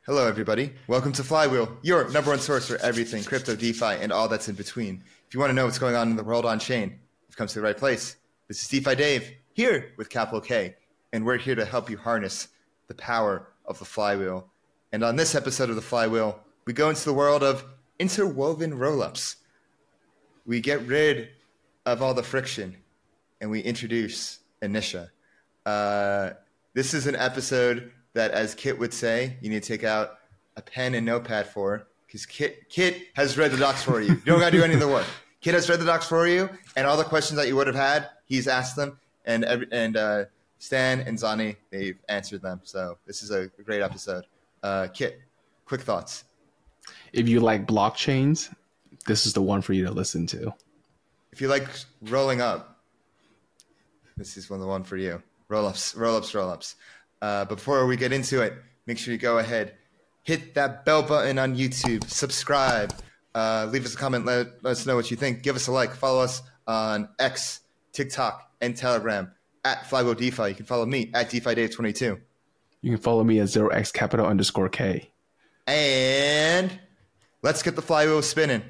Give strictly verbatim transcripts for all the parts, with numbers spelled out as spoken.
Hello, everybody. Welcome to Flywheel, your number one source for everything crypto, DeFi, and all that's in between. If you want to know what's going on in the world on chain, you've come to the right place. This is DeFi Dave, here with Capital K, and we're here to help you harness the power of the Flywheel. And on this episode of the Flywheel, we go into the world of interwoven rollups. We get rid of all the friction, and we introduce Inisha. Uh, this is an episode that, as Kit would say, you need to take out a pen and notepad for, because Kit Kit has read the docs for you. You don't got to do any of the work. Kit has read the docs for you, and all the questions that you would have had, he's asked them, and every, and uh, Stan and Zani, they've answered them. So this is a great episode. Uh, Kit, quick thoughts. If you like blockchains, this is the one for you to listen to. If you like rolling up, this is one the one for you. Roll-ups, roll-ups, roll-ups. Uh, before we get into it, make sure you go ahead, hit that bell button on YouTube, subscribe, uh, leave us a comment, let, let us know what you think, give us a like, follow us on X, TikTok, and Telegram at Flywheel DeFi. You can follow me at DeFi Dave twenty-two. You can follow me at zero x capital underscore K. And let's get the Flywheel spinning.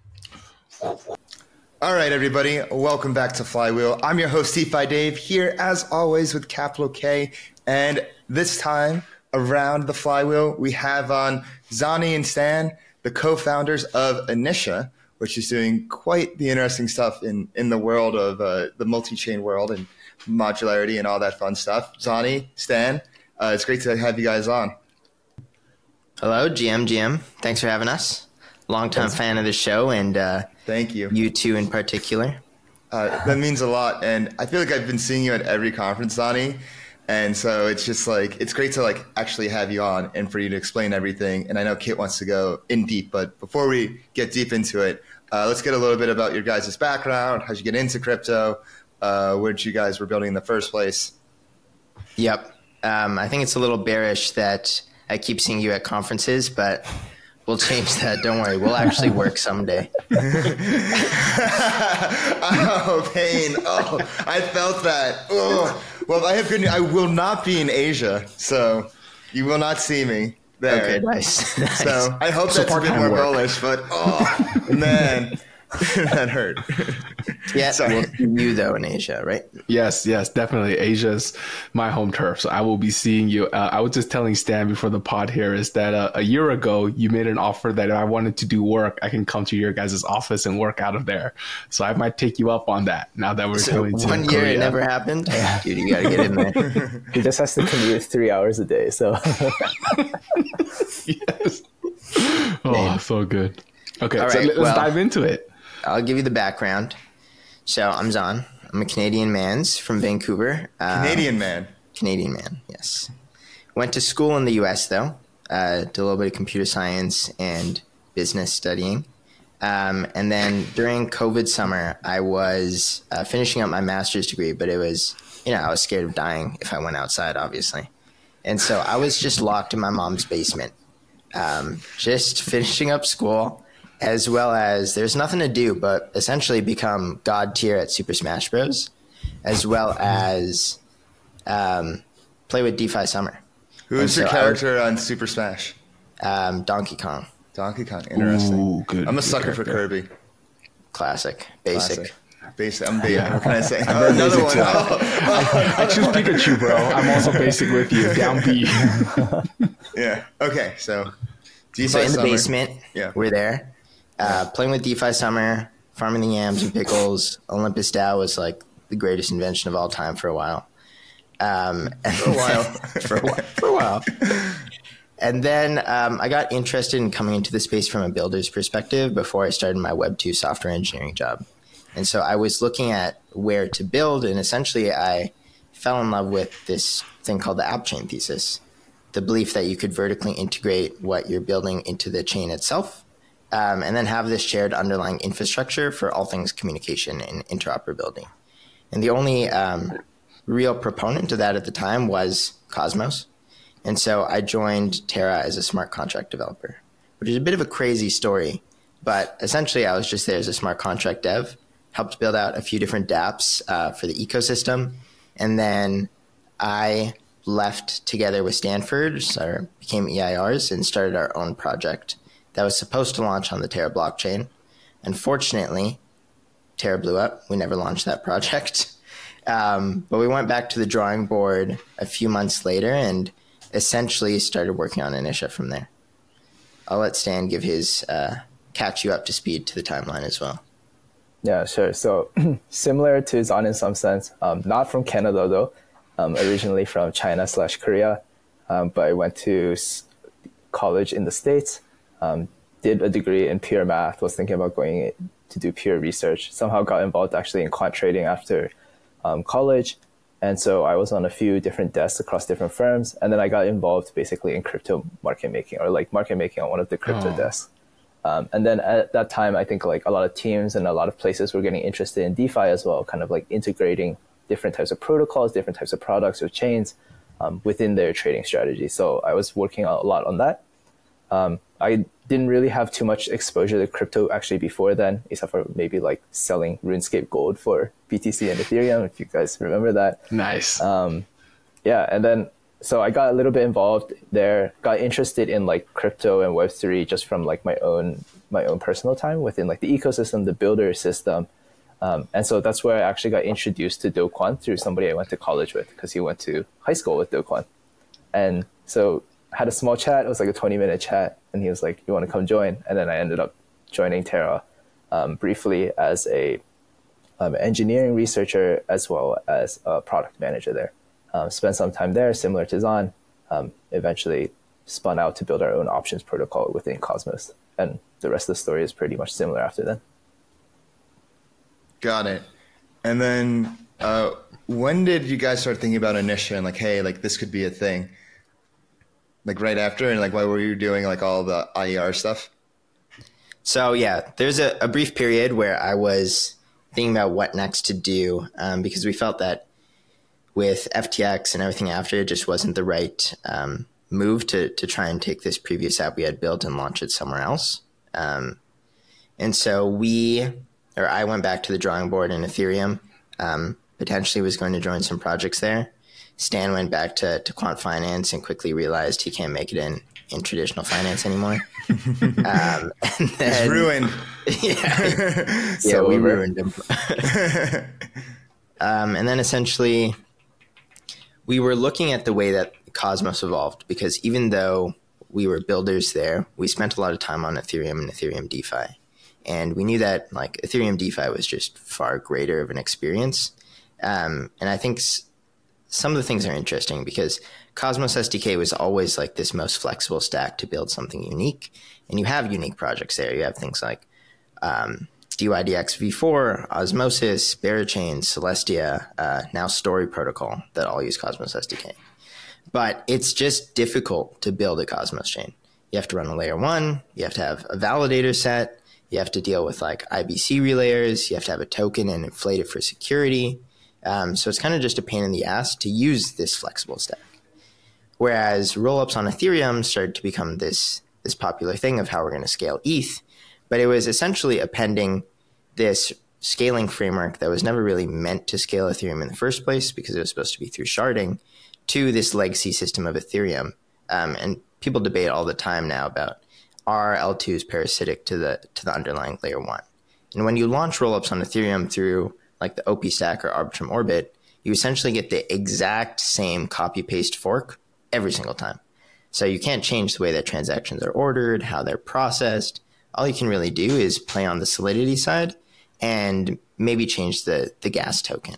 All right, everybody, welcome back to Flywheel. I'm your host, DeFi Dave, here as always with Capital K. And this time around the Flywheel, we have on Zani and Stan, the co-founders of Inisha, which is doing quite the interesting stuff in, in the world of uh, the multi-chain world and modularity and all that fun stuff. Zani, Stan, uh, it's great to have you guys on. Hello, G M, G M. Thanks for having us. Longtime fan of the show, and uh, thank you. You two in particular. Uh, that means a lot, and I feel like I've been seeing you at every conference, Zani. And so it's just like, it's great to like actually have you on and for you to explain everything. And I know Kit wants to go in deep, but before we get deep into it, uh, let's get a little bit about your guys' background. How'd you get into crypto? Uh, where did you guys were building in the first place? Yep. Um, I think it's a little bearish that I keep seeing you at conferences, but we'll change that. Don't worry. We'll actually work someday. Oh, pain. Oh, I felt that. Oh. Well, I have good news. I will not be in Asia, so you will not see me there. Okay, nice. nice. So I hope that's a bit more bullish, but oh, man, that hurt. Yeah, so, we'll see you, though, in Asia, right? Yes, yes, definitely. Asia's my home turf, so I will be seeing you. Uh, I was just telling Stan before the pod here is that uh, a year ago, you made an offer that if I wanted to do work, I can come to your guys' office and work out of there. So I might take you up on that now that we're so going to one year Korea. It never happened? Dude, you got to get in there. He just has to commute three hours a day, so. Yes. Oh, man. So good. Okay, All so right, let's well, dive into it. I'll give you the background. So I'm Zan. I'm a Canadian mans from Vancouver. Um, Canadian man. Canadian man, yes. Went to school in the U S, though. Uh, did a little bit of computer science and business studying. Um, and then during COVID summer, I was uh, finishing up my master's degree, but it was, you know, I was scared of dying if I went outside, obviously. And so I was just locked in my mom's basement, um, just finishing up school. As well as there's nothing to do but essentially become god tier at Super Smash Bros. As well as um, play with DeFi Summer. Who is so your character was, on Super Smash? Um, Donkey Kong. Donkey Kong, interesting. Ooh, good, I'm a sucker for Kirby. Classic, basic. Classic. Basic. I'm basic. Yeah. What can I say? Oh, another one. Oh, oh, I, I choose Pikachu, bro. I'm also basic with you. Down B. Yeah. Okay. So, DeFi so in Summer. the basement, yeah. We're there. Uh, playing with DeFi Summer, farming the yams and pickles. Olympus DAO was like the greatest invention of all time for a while. Um, for a while. for, a while for a while. And then um, I got interested in coming into the space from a builder's perspective before I started my Web two software engineering job. And so I was looking at where to build, and essentially I fell in love with this thing called the app chain thesis, the belief that you could vertically integrate what you're building into the chain itself. Um, and then have this shared underlying infrastructure for all things communication and interoperability. And the only um, real proponent of that at the time was Cosmos. And so I joined Terra as a smart contract developer, which is a bit of a crazy story. But essentially, I was just there as a smart contract dev, helped build out a few different dApps uh, for the ecosystem. And then I left together with Stanford, so became E I Rs, and started our own project that was supposed to launch on the Terra blockchain. Unfortunately, Terra blew up. We never launched that project. Um, but we went back to the drawing board a few months later and essentially started working on Initiative from there. I'll let Stan give his, uh, catch you up to speed to the timeline as well. Yeah, sure. So similar to Zan in some sense, um, not from Canada though, um, originally from China slash Korea, um, but I went to s- college in the States, um, did a degree in pure math, was thinking about going to do pure research, somehow got involved actually in quant trading after um, college. And so I was on a few different desks across different firms. And then I got involved basically in crypto market making, or like market making on one of the crypto oh. desks. Um, and then at that time, I think like a lot of teams and a lot of places were getting interested in DeFi as well, kind of like integrating different types of protocols, different types of products or chains um, within their trading strategy. So I was working a lot on that. Um, I didn't really have too much exposure to crypto actually before then, except for maybe like selling RuneScape Gold for B T C and Ethereum, if you guys remember that. Nice. Um, yeah, and then so I got a little bit involved there, got interested in like crypto and Web three just from like my own my own personal time within like the ecosystem, the builder system. Um, and so that's where I actually got introduced to Do Kwon through somebody I went to college with, because he went to high school with Do Kwon. And so I had a small chat. It was like a twenty minute chat. And he was like, you want to come join? And then I ended up joining Terra um, briefly as a um, engineering researcher as well as a product manager there. Um, spent some time there, similar to Zan. Um, eventually spun out to build our own options protocol within Cosmos. And the rest of the story is pretty much similar after then. Got it. And then uh, when did you guys start thinking about Initiative and like, hey, like this could be a thing? Like right after, and like why were you doing like all the I E R stuff? So yeah, there's a, a brief period where I was thinking about what next to do um, because we felt that with F T X and everything after, it just wasn't the right um, move to to try and take this previous app we had built and launch it somewhere else. Um, and so we, or I went back to the drawing board in Ethereum, um, potentially was going to join some projects there. Stan went back to, to quant finance and quickly realized he can't make it in, in traditional finance anymore. um, and then, He's ruined. Yeah, so yeah we over. ruined him. um, and then essentially we were looking at the way that Cosmos evolved, because even though we were builders there, we spent a lot of time on Ethereum and Ethereum DeFi. And we knew that like Ethereum DeFi was just far greater of an experience. Um, and I think s- some of the things are interesting because Cosmos S D K was always like this most flexible stack to build something unique. And you have unique projects there. You have things like um, D Y D X v four, Osmosis, Berachain, Celestia, uh, now Story Protocol that all use Cosmos S D K. But it's just difficult to build a Cosmos chain. You have to run a layer one. You have to have a validator set. You have to deal with like I B C relayers. You have to have a token and inflate it for security. Um, so it's kind of just a pain in the ass to use this flexible stack. Whereas rollups on Ethereum started to become this, this popular thing of how we're going to scale E T H. But it was essentially appending this scaling framework that was never really meant to scale Ethereum in the first place because it was supposed to be through sharding to this legacy system of Ethereum. Um, and people debate all the time now about are L twos parasitic to the to the underlying layer one. And when you launch rollups on Ethereum through like the O P stack or Arbitrum Orbit, you essentially get the exact same copy paste fork every single time. So you can't change the way that transactions are ordered, how they're processed. All you can really do is play on the Solidity side and maybe change the, the gas token.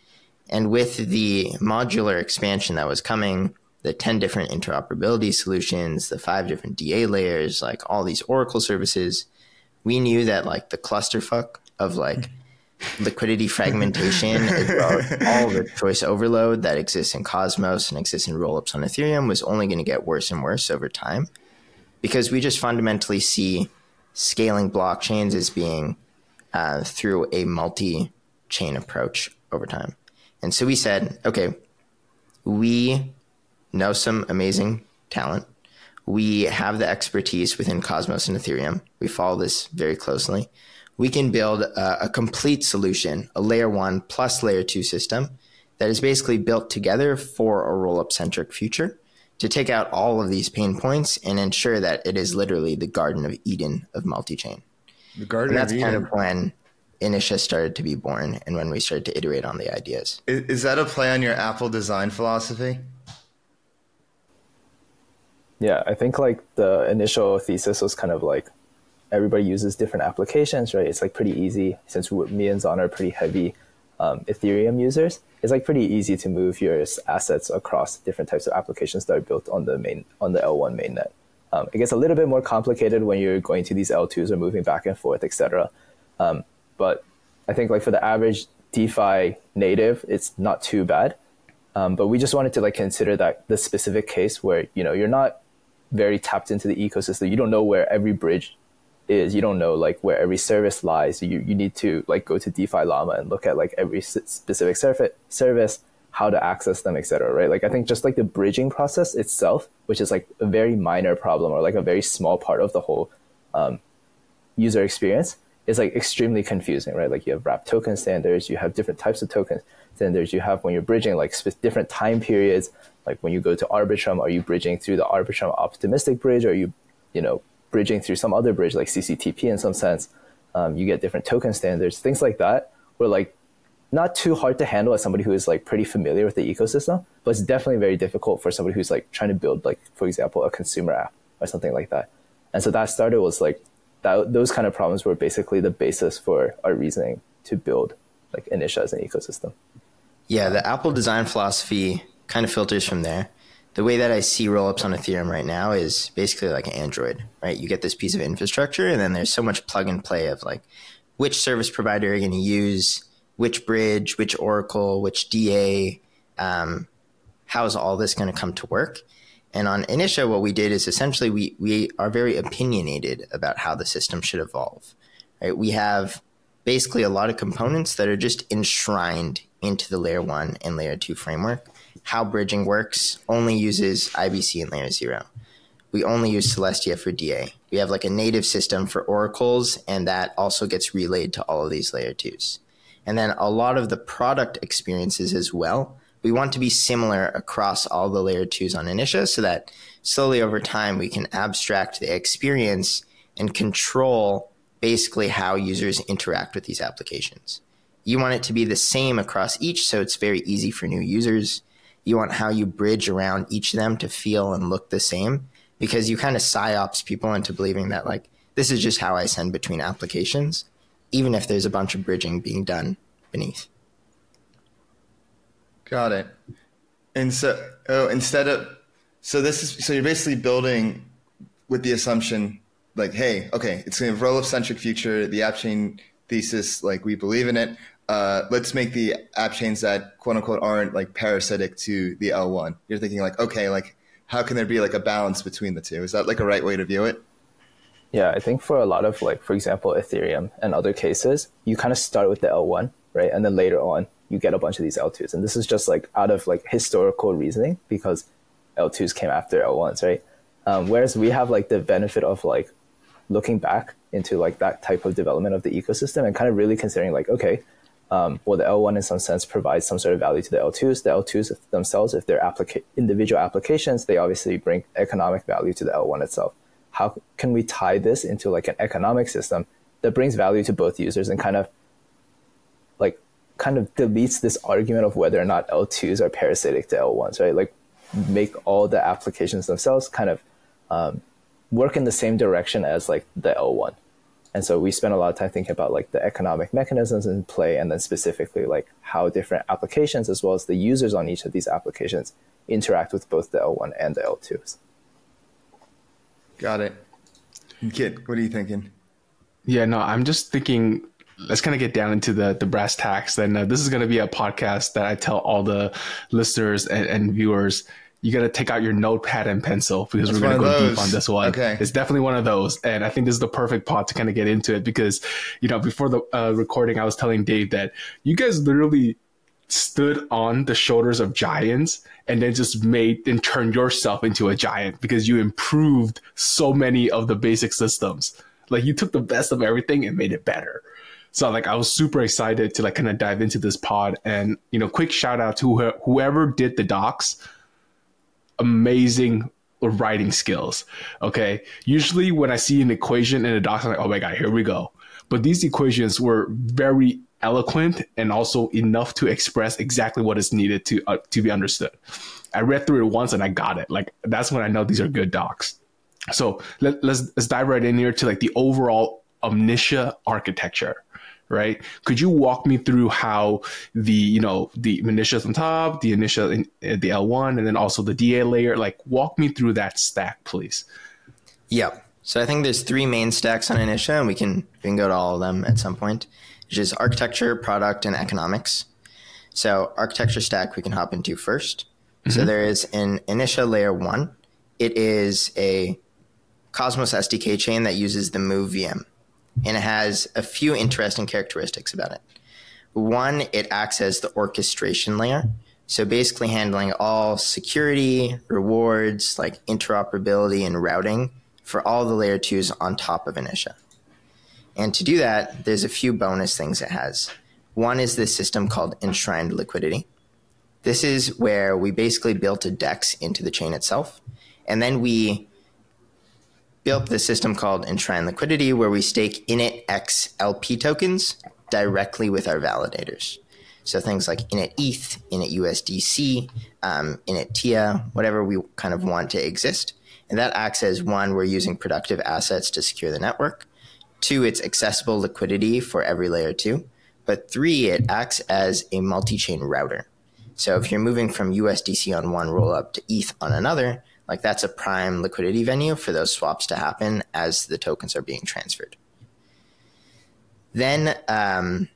And with the modular expansion that was coming, the ten different interoperability solutions, the five different D A layers, like all these Oracle services, we knew that like the clusterfuck of like liquidity fragmentation as well as all the choice overload that exists in Cosmos and exists in rollups on Ethereum was only going to get worse and worse over time, because we just fundamentally see scaling blockchains as being uh, through a multi-chain approach over time. And so we said, okay, we know some amazing talent. We have the expertise within Cosmos and Ethereum. We follow this very closely. We can build a, a complete solution, a layer one plus layer two system that is basically built together for a rollup centric future to take out all of these pain points and ensure that it is literally the Garden of Eden of multi-chain. The Garden and that's of kind Eden. of when Initia started to be born and when we started to iterate on the ideas. Is, is that a play on your Apple design philosophy? Yeah, I think like the initial thesis was kind of like everybody uses different applications, right? It's like pretty easy since me and Zon are pretty heavy um, Ethereum users. It's like pretty easy to move your assets across different types of applications that are built on the main on the L one mainnet. Um, it gets a little bit more complicated when you're going to these L twos or moving back and forth, et cetera. Um, but I think like for the average DeFi native, it's not too bad. Um, but we just wanted to like consider that the specific case where, you know, you're not very tapped into the ecosystem. You don't know where every bridge is. You don't know like where every service lies. You you need to like go to DeFi Llama and look at like every specific surf- service, how to access them, et cetera. Right? Like I think just like the bridging process itself, which is like a very minor problem or like a very small part of the whole um, user experience, is like extremely confusing. Right? Like you have wrapped token standards, you have different types of token standards, you have when you're bridging like sp- different time periods. Like when you go to Arbitrum, are you bridging through the Arbitrum optimistic bridge? Or are you, you know, bridging through some other bridge like C C T P in some sense? Um, you get different token standards, things like that, were like not too hard to handle as somebody who is like pretty familiar with the ecosystem, but it's definitely very difficult for somebody who's like trying to build like, for example, a consumer app or something like that. And so that started was like, that, those kind of problems were basically the basis for our reasoning to build like Initia as an ecosystem. Yeah, the Apple design philosophy kind of filters from there. The way that I see rollups on Ethereum right now is basically like an Android, right? You get this piece of infrastructure and then there's so much plug and play of like which service provider you're going to use, which bridge, which Oracle, which D A, um, how is all this going to come to work? And on Initia, what we did is essentially we we are very opinionated about how the system should evolve, right? We have basically a lot of components that are just enshrined into the layer one and layer two framework. How bridging works only uses I B C and layer zero. We only use Celestia for D A. We have like a native system for oracles, and that also gets relayed to all of these layer twos. And then a lot of the product experiences as well, we want to be similar across all the layer twos on Initia so that slowly over time we can abstract the experience and control basically how users interact with these applications. You want it to be the same across each, so it's very easy for new users. You want how you bridge around each of them to feel and look the same, because you kind of psyops people into believing that like, this is just how I send between applications, even if there's a bunch of bridging being done beneath. Got it. And so, oh, instead of, so this is, so you're basically building with the assumption like, hey, okay, it's a rollup centric future, the app chain thesis, like we believe in it. Uh, let's make the app chains that quote unquote aren't like parasitic to the L one. You're thinking like, okay, like how can there be like a balance between the two? Is that like a right way to view it? Yeah, I think for a lot of like, for example, Ethereum and other cases, you kind of start with the L one, right? And then later on, you get a bunch of these L twos. And this is just like out of like historical reasoning because L twos came after L ones, right? Um, whereas we have like the benefit of like looking back into like that type of development of the ecosystem and kind of really considering like, okay, um, well, the L one in some sense provides some sort of value to the L twos. The L twos themselves, if they're applica- individual applications, they obviously bring economic value to the L one itself. How can we tie this into like an economic system that brings value to both users and kind of like kind of deletes this argument of whether or not L twos are parasitic to L ones, right? Like make all the applications themselves kind of um, work in the same direction as like the L one. And so we spent a lot of time thinking about like the economic mechanisms in play and then specifically like how different applications as well as the users on each of these applications interact with both the L one and the L twos. Got it. Kit, what are you thinking? Yeah, no, I'm just thinking, let's kind of get down into the, the brass tacks. And uh, this is going to be a podcast that I tell all the listeners and, and viewers, you got to take out your notepad and pencil because That's we're going to go those. deep on this one. Okay. It's definitely one of those. And I think this is the perfect pod to kind of get into it because, you know, before the uh, recording, I was telling Dave that you guys literally stood on the shoulders of giants and then just made and turned yourself into a giant because you improved so many of the basic systems. Like you took the best of everything and made it better. So like I was super excited to like kind of dive into this pod, and you know, quick shout out to wh- whoever did the docs. Amazing writing skills. Okay. Usually when I see an equation in a docs, I'm like, oh my God, here we go. But these equations were very eloquent and also enough to express exactly what is needed to uh, to be understood. I read through it once and I got it. Like that's when I know these are good docs. So let, let's let's dive right in here to like the overall Omnitia architecture, right? Could you walk me through how the, you know, the Omnitia on top, the Omnitia in the L one, and then also the D A layer, like walk me through that stack, please. Yep. So I think there's three main stacks on Omnitia, and we can we can go to all of them at some point, which is architecture, product, and economics. So architecture stack we can hop into first. Mm-hmm. So there is an Omnitia layer one. It is a Cosmos S D K chain that uses the Move V M. And it has a few interesting characteristics about it. One, it acts as the orchestration layer. So basically handling all security, rewards, like interoperability and routing for all the layer twos on top of Omnitia. And to do that, there's a few bonus things it has. One is this system called enshrined liquidity. This is where we basically built a DEX into the chain itself. And then we built this system called enshrined liquidity, where we stake init X L P tokens directly with our validators. So things like init E T H, init U S D C, um, init T I A, whatever we kind of want to exist. And that acts as, one, we're using productive assets to secure the network. Two, it's accessible liquidity for every layer two. But three, it acts as a multi-chain router. So if you're moving from U S D C on one rollup to E T H on another, like that's a prime liquidity venue for those swaps to happen as the tokens are being transferred. Then um,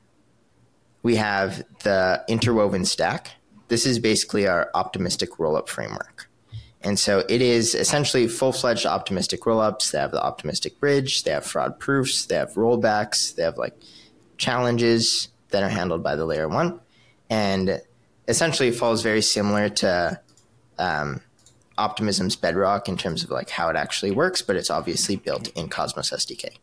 we have the interwoven stack. This is basically our optimistic rollup framework. And so it is essentially full-fledged optimistic rollups. They have the optimistic bridge, they have fraud proofs, they have rollbacks, they have like challenges that are handled by the layer one. And essentially it falls very similar to um, Optimism's Bedrock in terms of like how it actually works, but it's obviously built in Cosmos S D K.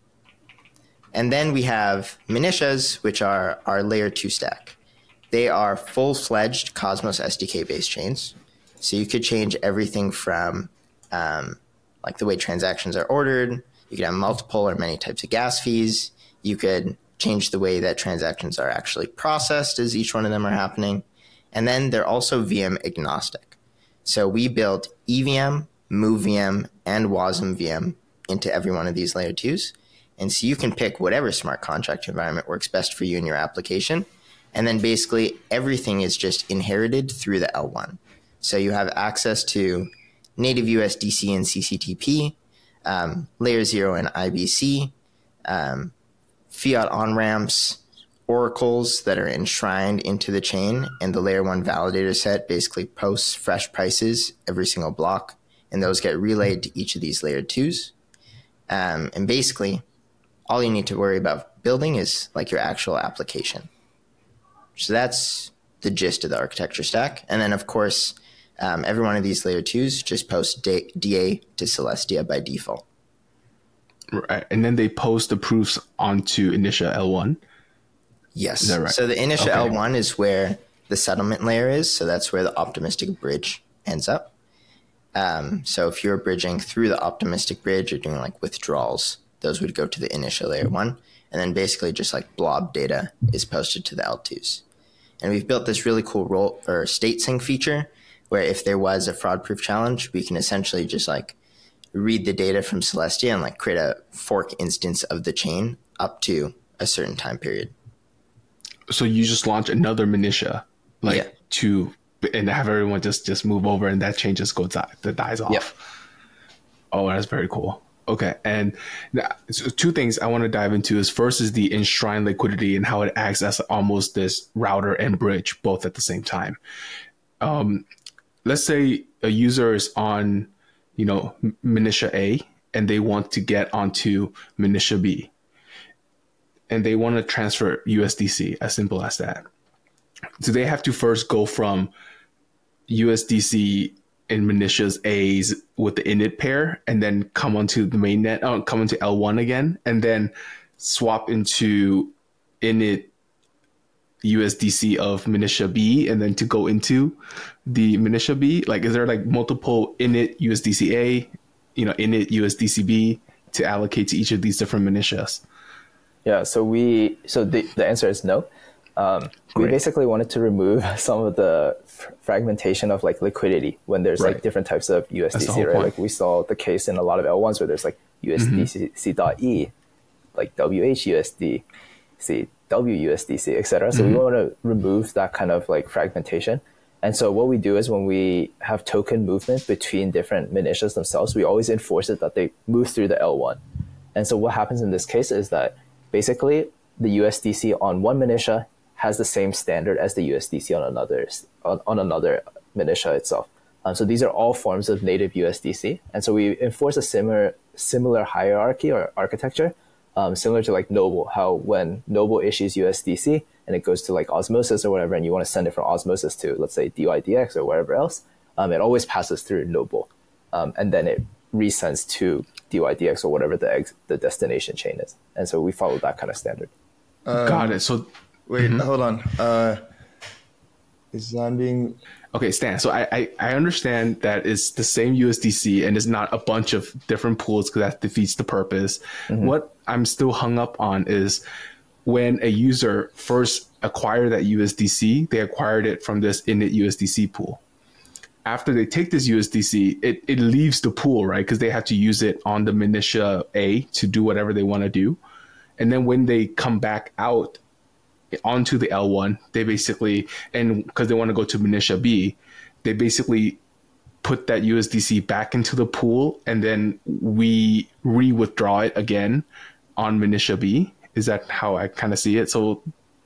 And then we have Monitias, which are our layer two stack. They are full-fledged Cosmos S D K based chains. So you could change everything from um, like the way transactions are ordered. You could have multiple or many types of gas fees. You could change the way that transactions are actually processed as each one of them are happening. And then they're also V M agnostic. So we built E V M, Move V M, and WASM V M into every one of these layer twos. And so you can pick whatever smart contract environment works best for you in your application. And then basically everything is just inherited through the L one. So you have access to native U S D C and C C T P, um, layer zero and I B C, um, fiat on-ramps, oracles that are enshrined into the chain, and the layer one validator set basically posts fresh prices every single block, and those get relayed to each of these layer twos. Um, and basically, all you need to worry about building is like your actual application. So that's the gist of the architecture stack. And then, of course, um, every one of these layer twos just posts D A to Celestia by default. Right. And then they post the proofs onto Omnitia L one. Yes. Is that right? So the Omnitia Okay. L one is where the settlement layer is. So that's where the optimistic bridge ends up. Um, so if you're bridging through the optimistic bridge or doing like withdrawals, those would go to the Omnitia layer one. And then basically just like blob data is posted to the L twos. And we've built this really cool role or state sync feature where if there was a fraud proof challenge, we can essentially just like read the data from Celestia and like create a fork instance of the chain up to a certain time period. So you just launch another Omnitia, like Yeah. to, and have everyone just, just move over, and that chain just goes out, that dies off. Yep. Oh, that's very cool. Okay. And now, so two things I want to dive into is first is the enshrined liquidity and how it acts as almost this router and bridge both at the same time. Um, let's say a user is on, you know, Omnitia A and they want to get onto Omnitia B and they want to transfer U S D C, as simple as that. So they have to first go from U S D C in Monitia's A's with the init pair and then come onto the mainnet, uh, come into L one again, and then swap into init U S D C of Militia B and then to go into the Militia B? Like, is there like multiple init U S D C A, you know, init U S D C B to allocate to each of these different militias? Yeah, so we so the, the answer is no. Um, we basically wanted to remove some of the f- fragmentation of like liquidity when there's Right. like different types of U S D C, right? point. Like we saw the case in a lot of L ones where there's like U S D C.E, like W H U S D C, W U S D C, et cetera. So we want to remove that kind of like fragmentation. And so what we do is when we have token movement between different militias themselves, we always enforce it that they move through the L one. And so what happens in this case is that basically the U S D C on one militia has the same standard as the U S D C on another on, on another militia itself. Um, so these are all forms of native U S D C. And so we enforce a similar similar hierarchy or architecture, um, similar to like Noble, how when Noble issues U S D C and it goes to like Osmosis or whatever, and you want to send it from Osmosis to, let's say, D Y D X or wherever else, um, it always passes through Noble. Um, and then it resends to D Y D X or whatever the ex- the destination chain is. And so we follow that kind of standard. Um, Got it. So Wait, hold on. Uh, is Zan being... okay, Stan. So I, I, I understand that it's the same U S D C and it's not a bunch of different pools because that defeats the purpose. Mm-hmm. What I'm still hung up on is when a user first acquired that U S D C, they acquired it from this init U S D C pool. After they take this U S D C, it, it leaves the pool, right? Because they have to use it on the Militia A to do whatever they want to do. And then when they come back out onto the L one, they basically, and because they want to go to Militia B, they basically put that U S D C back into the pool and then we re-withdraw it again on Militia B. Is that how I kind of see it? So,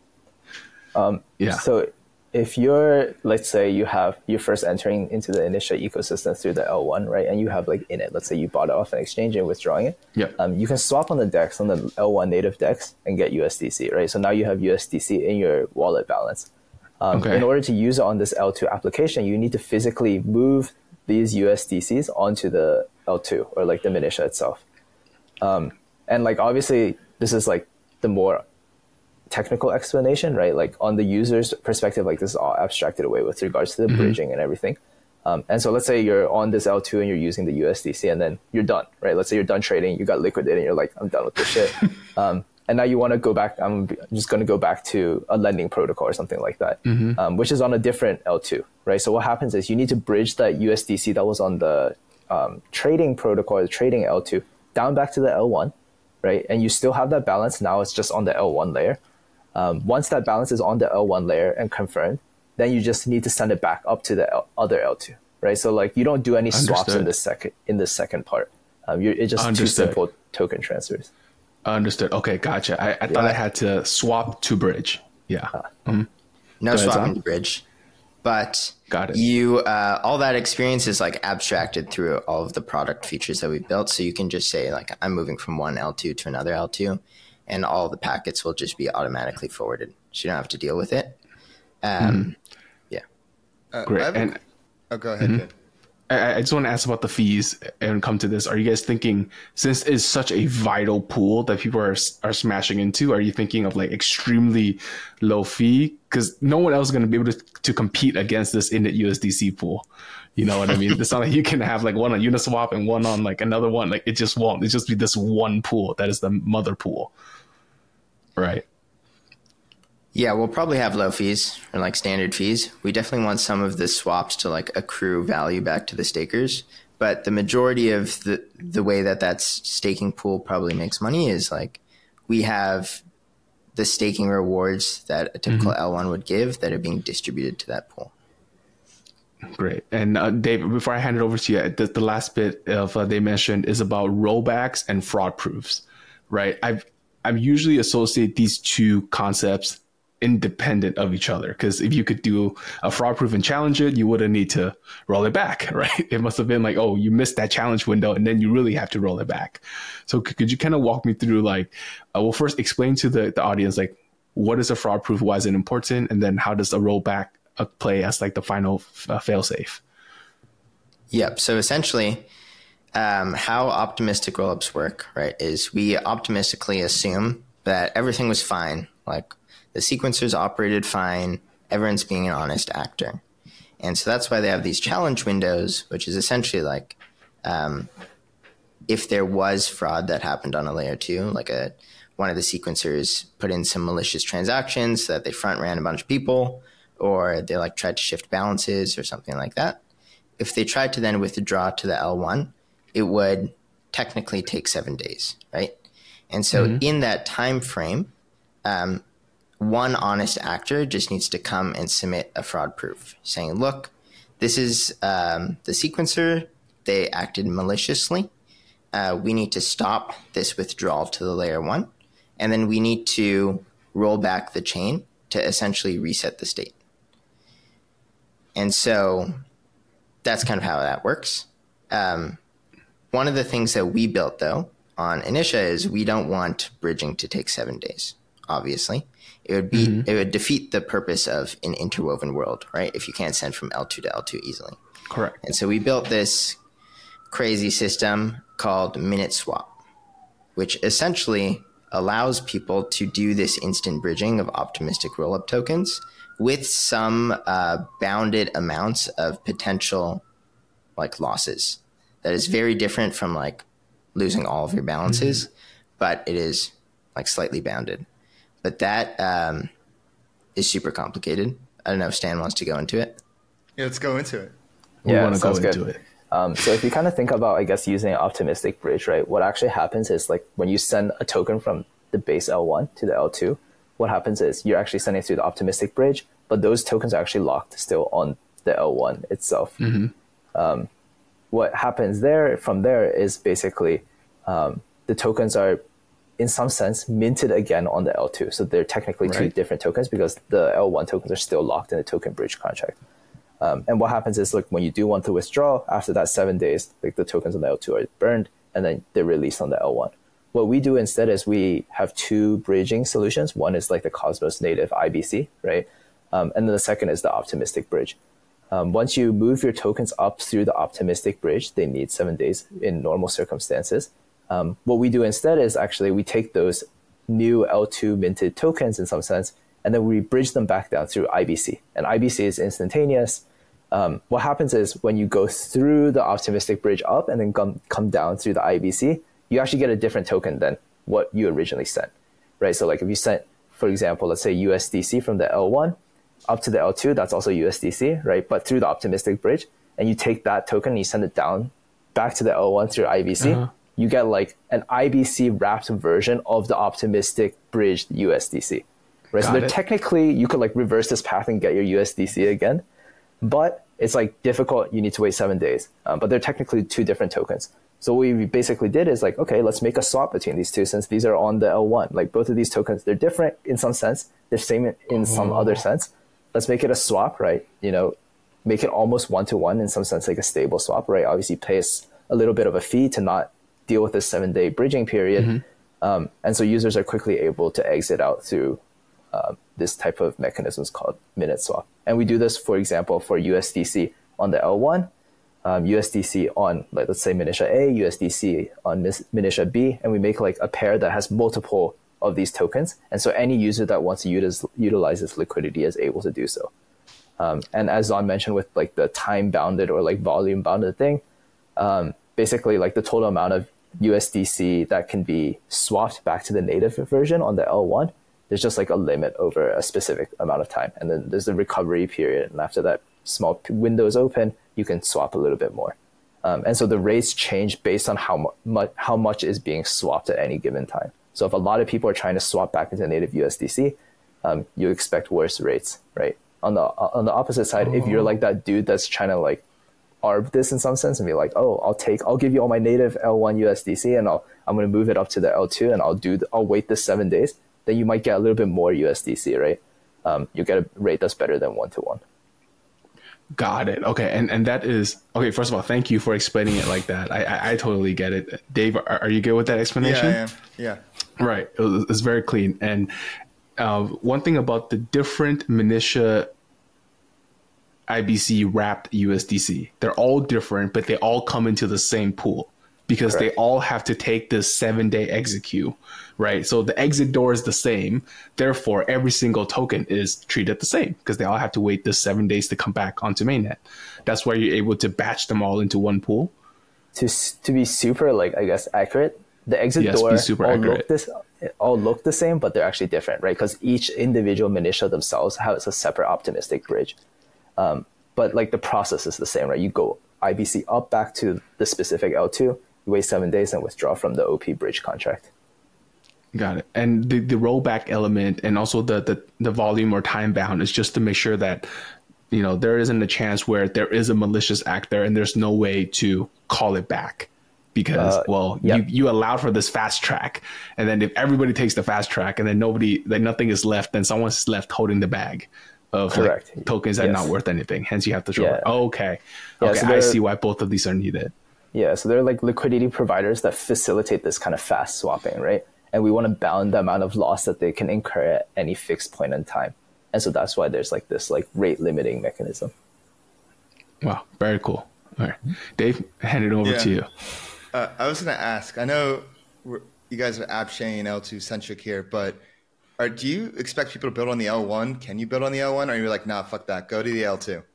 um, yeah. So if you're, let's say you have, you're first entering into the initial ecosystem through the L one, right? And you have like in it, let's say you bought it off an exchange and withdrawing it. Yeah. Um, you can swap on the DEX, on the L one native DEX and get U S D C, right? So now you have U S D C in your wallet balance. Um, okay. In order to use it on this L two application, you need to physically move these U S D Cs onto the L two or like the militia itself. Um, and like, obviously this is like the more technical explanation, right? Like on the user's perspective, like this is all abstracted away with regards to the mm-hmm. bridging and everything. Um, and so let's say you're on this L two and you're using the U S D C and then you're done, right? Let's say you're done trading, you got liquidated and you're like, I'm done with this shit. um, and now you want to go back, I'm just going to go back to a lending protocol or something like that, mm-hmm. um, which is on a different L two, right? So what happens is you need to bridge that U S D C that was on the um, trading protocol, the trading L two, down back to the L one, right? And you still have that balance. Now it's just on the L one layer. Um, once that balance is on the L one layer and confirmed, then you just need to send it back up to the L- other L two, right? So like you don't do any Understood. swaps in this second in the second part. Um, you're, it's just Understood. two simple token transfers. Understood. Okay, gotcha. I, I thought Yeah. I had to swap to bridge. Yeah. Uh, mm-hmm. No Go ahead, swapping Zan. bridge, but Got it. you uh, all that experience is like abstracted through all of the product features that we built. So you can just say like I'm moving from one L two to another L two, and all the packets will just be automatically forwarded, so you don't have to deal with it. Um, Mm-hmm. Yeah. Uh, Great. I have a- And oh, go ahead. Vin. I, I just want to ask about the fees and come to this. Are you guys thinking, since it's such a vital pool that people are are smashing into, are you thinking of like extremely low fee? Because no one else is going to be able to, to compete against this init U S D C pool. You know what I mean? It's not like you can have like one on Uniswap and one on like another one. Like it just won't. It's just be this one pool that is the mother pool. Right. Yeah, we'll probably have low fees or like standard fees. We definitely want some of the swaps to like accrue value back to the stakers. But the majority of the, the way that that staking pool probably makes money is like we have the staking rewards that a typical mm-hmm. L one would give that are being distributed to that pool. Great. And uh, David, before I hand it over to you, the, the last bit of uh, they mentioned is about rollbacks and fraud proofs, right? I've I've usually associate these two concepts independent of each other, because if you could do a fraud proof and challenge it, you wouldn't need to roll it back, right? It must have been like, oh, you missed that challenge window and then you really have to roll it back. So could, could you kind of walk me through like, uh, well, first explain to the, the audience, like what is a fraud proof? Why is it important? And then how does a rollback uh, play as like the final uh, fail safe? Yep. So essentially um, how optimistic rollups work, right, is we optimistically assume that everything was fine Like the sequencers operated fine. Everyone's being an honest actor. And so that's why they have these challenge windows, which is essentially like um, if there was fraud that happened on a layer two, like a one of the sequencers put in some malicious transactions so that they front ran a bunch of people, or they like tried to shift balances or something like that. If they tried to then withdraw to the L one, it would technically take seven days, right? And so mm-hmm. in that time frame, um, one honest actor just needs to come and submit a fraud proof saying, look, this is um, the sequencer. They acted maliciously. Uh, we need to stop this withdrawal to the layer one. And then we need to roll back the chain to essentially reset the state. And so that's kind of how that works. Um, one of the things that we built, though, on Initia is we don't want bridging to take seven days, obviously. It would be mm-hmm. it would defeat the purpose of an interwoven world, right? If you can't send from L two to L two easily. Correct. And so we built this crazy system called Minute Swap, which essentially allows people to do this instant bridging of optimistic rollup tokens with some uh, bounded amounts of potential like losses. That is very different from like losing all of your balances, mm-hmm. but it is like slightly bounded. But that um, is super complicated. I don't know if Stan wants to go into it. Yeah, let's go into it. We yeah, want to go good. into it. Um, so if you kind of think about, I guess, using an optimistic bridge, right? What actually happens is like when you send a token from the base L one to the L two, what happens is you're actually sending it through the optimistic bridge, but those tokens are actually locked still on the L one itself. Mm-hmm. Um, what happens there from there is basically um, the tokens are, in some sense, minted again on the L two. So they're technically right. two different tokens because the L one tokens are still locked in the token bridge contract. Um, and what happens is, like, when you do want to withdraw, after that seven days, like the tokens on the L two are burned and then they're released on the L one. What we do instead is we have two bridging solutions. One is like the Cosmos native I B C, right? Um, and then the second is the optimistic bridge. Um, once you move your tokens up through the optimistic bridge, they need seven days in normal circumstances. Um, what we do instead is actually we take those new L two minted tokens in some sense, and then we bridge them back down through I B C. And I B C is instantaneous. Um, what happens is when you go through the optimistic bridge up and then come, come down through the I B C, you actually get a different token than what you originally sent, right? So like if you sent, for example, let's say U S D C from the L one up to the L two, that's also U S D C, right? But through the optimistic bridge, and you take that token and you send it down back to the L one through I B C, uh-huh. you get like an I B C wrapped version of the optimistic bridged U S D C, right? Got so they're technically, you could like reverse this path and get your U S D C again, but it's like difficult. You need to wait seven days, um, but they're technically two different tokens. So what we basically did is like, okay, let's make a swap between these two since these are on the L one. Like both of these tokens, they're different in some sense. They're same in, in some oh. other sense. Let's make it a swap, right? You know, make it almost one-to-one in some sense, like a stable swap, right? Obviously pay us a little bit of a fee to not deal with this seven-day bridging period. Mm-hmm. Um, and so users are quickly able to exit out through uh, this type of mechanisms called minute swap. And we do this, for example, for U S D C on the L one, um, U S D C on, like, let's say, Minutia A, U S D C on Minutia B, and we make like a pair that has multiple of these tokens. And so any user that wants to utilize, utilize this liquidity is able to do so. Um, and as Zon mentioned with like the time bounded or like volume bounded thing, um, basically like the total amount of U S D C that can be swapped back to the native version on the L one, there's just like a limit over a specific amount of time. And then there's a recovery period. And after that small window is open, you can swap a little bit more. Um, and so the rates change based on how much how much is being swapped at any given time. So if a lot of people are trying to swap back into native U S D C, um, you expect worse rates, right? On the on the opposite side, oh. if you're like that dude that's trying to like arb this in some sense and be like, oh, I'll take, I'll give you all my native L one U S D C and I'll I'm going to move it up to the L two and I'll do the, I'll wait the seven days. Then you might get a little bit more U S D C, right? Um, you get a rate that's better than one to one. Got it. Okay. And and that is, okay, first of all, thank you for explaining it like that. I I, I totally get it. Dave, are, are you good with that explanation? Yeah, I am. Yeah. Right. It was, it's very clean. And uh, one thing about the different Minutia I B C wrapped U S D C, they're all different, but they all come into the same pool. because Correct. they all have to take this seven day execute, right? So the exit door is the same. Therefore, every single token is treated the same because they all have to wait this seven days to come back onto mainnet. That's why you're able to batch them all into one pool. To to be super, like, I guess, accurate, the exit Yes, be door super all accurate. look this all look the same, but they're actually different, right? Because each individual militia themselves has a separate optimistic bridge. Um, but like the process is the same, right? You go I B C up back to the specific L two, you wait seven days and withdraw from the O P bridge contract. Got it. And the, the rollback element and also the, the, the volume or time bound is just to make sure that, you know, there isn't a chance where there is a malicious act there and there's no way to call it back because, Uh, well, yeah. you, you allowed for this fast track. And then if everybody takes the fast track and then nobody, then nothing is left, then someone's left holding the bag of Correct. like, tokens that Yes. are not worth anything. Hence, you have to show Yeah. it. Oh, okay. Yeah, okay. so I there- see why both of these are needed. Yeah, so they're like liquidity providers that facilitate this kind of fast swapping, right? And we want to bound the amount of loss that they can incur at any fixed point in time. And so that's why there's like this like rate limiting mechanism. Wow. Very cool. All right. Dave, hand it over Yeah. to you. Uh, I was going to ask, I know we're, you guys are AppChain L two centric here, but are, do you expect people to build on the L one? Can you build on the L one? Or are you like, nah, fuck that, go to the L two?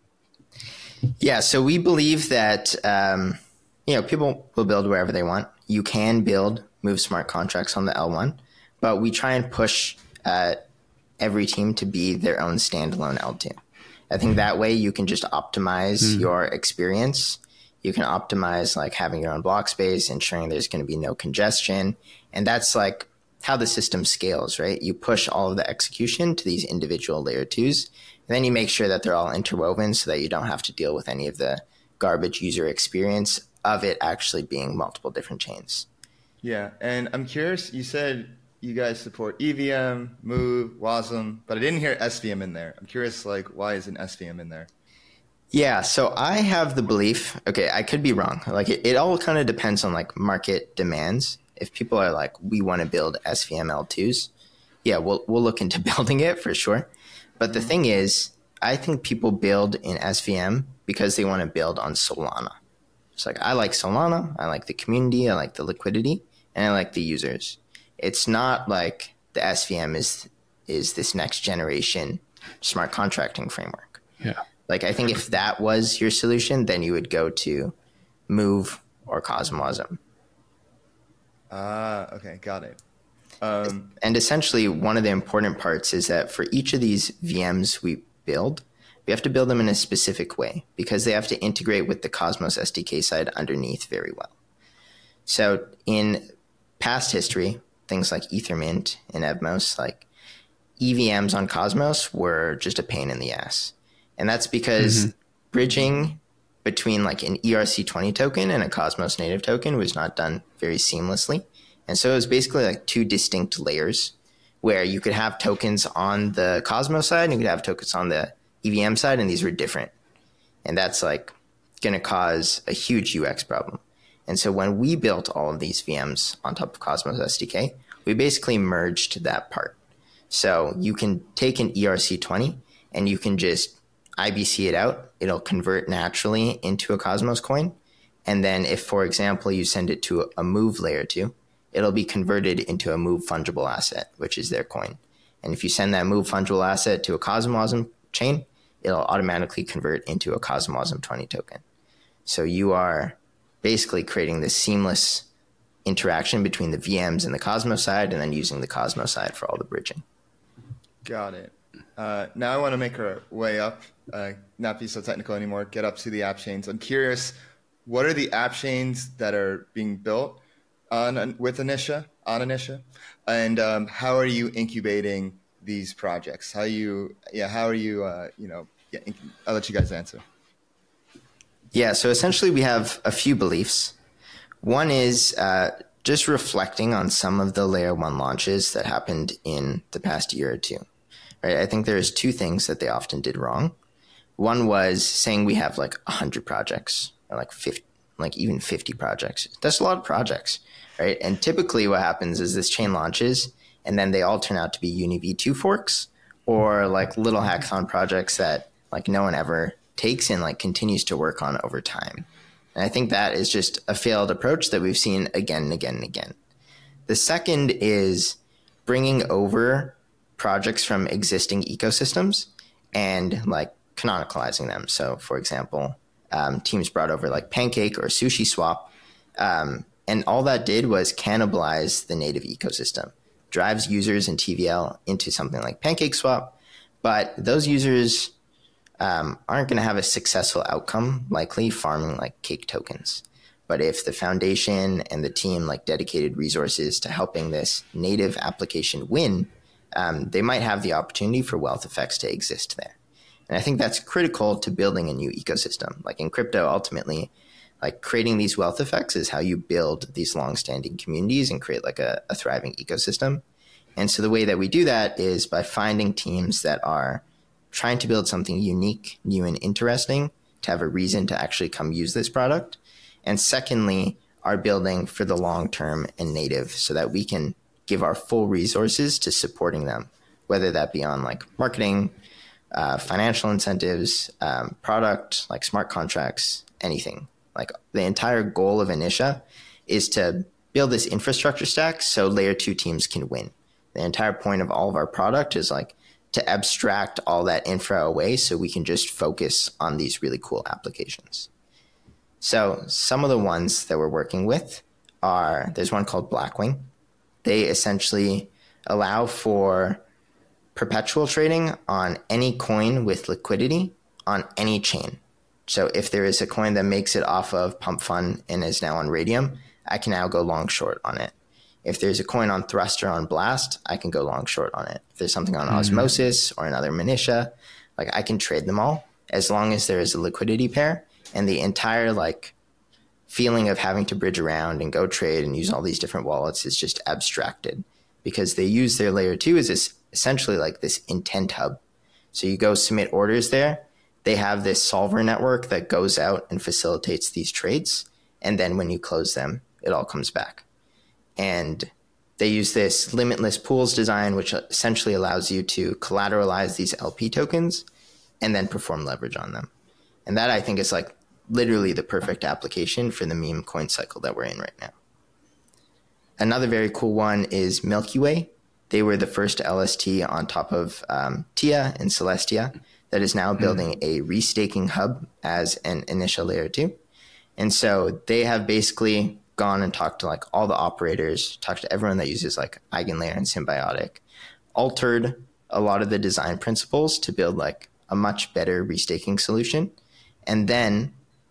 Yeah, so we believe that um, you know people will build wherever they want. You can build Move smart contracts on the L one, but we try and push uh, every team to be their own standalone L two. I think that way you can just optimize mm. your experience. You can optimize like having your own block space, ensuring there's going to be no congestion, and that's like how the system scales, right? You push all of the execution to these individual layer twos. And then you make sure that they're all interwoven so that you don't have to deal with any of the garbage user experience of it actually being multiple different chains. Yeah, and I'm curious, you said you guys support E V M, Move, Wasm, but I didn't hear S V M in there. I'm curious, like, why isn't S V M in there? Yeah, so I have the belief, okay, I could be wrong. Like, it, it all kind of depends on, like, market demands. If people are like, we want to build S V M L twos, yeah, we'll we'll look into building it for sure. But the thing is, I think people build in S V M because they want to build on Solana. It's like, I like Solana, I like the community, I like the liquidity, and I like the users. It's not like the S V M is is this next generation smart contracting framework. Yeah. Like, I think if that was your solution, then you would go to Move or Cosmosm. Ah, okay, got it. Um, and essentially, one of the important parts is that for each of these V Ms we build, we have to build them in a specific way because they have to integrate with the Cosmos S D K side underneath very well. So in past history, things like Ethermint and Evmos, like E V Ms on Cosmos were just a pain in the ass. And that's because mm-hmm. bridging between like an E R C twenty token and a Cosmos native token was not done very seamlessly. And so it was basically like two distinct layers where you could have tokens on the Cosmos side and you could have tokens on the E V M side, and these were different. And that's like going to cause a huge U X problem. And so when we built all of these V Ms on top of Cosmos S D K, we basically merged that part. So you can take an E R C twenty and you can just I B C it out. It'll convert naturally into a Cosmos coin. And then if, for example, you send it to a Move layer two, it'll be converted into a Move fungible asset, which is their coin. And if you send that Move fungible asset to a Cosmosm chain, it'll automatically convert into a Cosmosm twenty token. So you are basically creating this seamless interaction between the V Ms and the Cosmos side, and then using the Cosmos side for all the bridging. Got it. Uh, now I want to make our way up, uh, not be so technical anymore, get up to the app chains. I'm curious, what are the app chains that are being built on with Anisha, on Anisha? And um, how are you incubating these projects? How you, yeah, how are you, uh, you know, yeah, I'll let you guys answer. Yeah, so essentially we have a few beliefs. One is uh, just reflecting on some of the layer one launches that happened in the past year or two. Right? I think there's two things that they often did wrong. One was saying we have like one hundred projects or like fifty, like even fifty projects. That's a lot of projects, right? And typically what happens is this chain launches and then they all turn out to be Uni V two forks or like little hackathon projects that like no one ever takes and like continues to work on over time. And I think that is just a failed approach that we've seen again and again and again. The second is bringing over projects from existing ecosystems and like canonicalizing them. So for example, um, teams brought over like Pancake or SushiSwap. Um, and all that did was cannibalize the native ecosystem, drives users in T V L into something like PancakeSwap. But those users um, aren't going to have a successful outcome, likely farming like cake tokens. But if the foundation and the team like dedicated resources to helping this native application win, um, they might have the opportunity for wealth effects to exist there. And I think that's critical to building a new ecosystem. Like in crypto, ultimately, like creating these wealth effects is how you build these long-standing communities and create like a, a thriving ecosystem. And so the way that we do that is by finding teams that are trying to build something unique, new, and interesting to have a reason to actually come use this product. And secondly, are building for the long term and native so that we can give our full resources to supporting them, whether that be on like marketing, uh, financial incentives, um, product, like smart contracts, anything. Like the entire goal of Initia is to build this infrastructure stack so layer two teams can win. The entire point of all of our product is like to abstract all that infra away so we can just focus on these really cool applications. So some of the ones that we're working with are, there's one called Blackwing. They essentially allow for perpetual trading on any coin with liquidity on any chain. So if there is a coin that makes it off of Pump Fund and is now on Raydium, I can now go long short on it. If there's a coin on Thrust or on Blast, I can go long short on it. If there's something on mm-hmm. Osmosis or another Minutia, like I can trade them all as long as there is a liquidity pair, and the entire like feeling of having to bridge around and go trade and use all these different wallets is just abstracted because they use their layer two as this, essentially like this intent hub. So you go submit orders there. They have this solver network that goes out and facilitates these trades. And then when you close them, it all comes back. And they use this limitless pools design, which essentially allows you to collateralize these L P tokens and then perform leverage on them. And that I think is like literally the perfect application for the meme coin cycle that we're in right now. Another very cool one is Milky Way. They were the first L S T on top of um, T I A and Celestia that is now building a restaking hub as an initial layer two. And so they have basically gone and talked to like all the operators, talked to everyone that uses like EigenLayer and Symbiotic, altered a lot of the design principles to build like a much better restaking solution. And then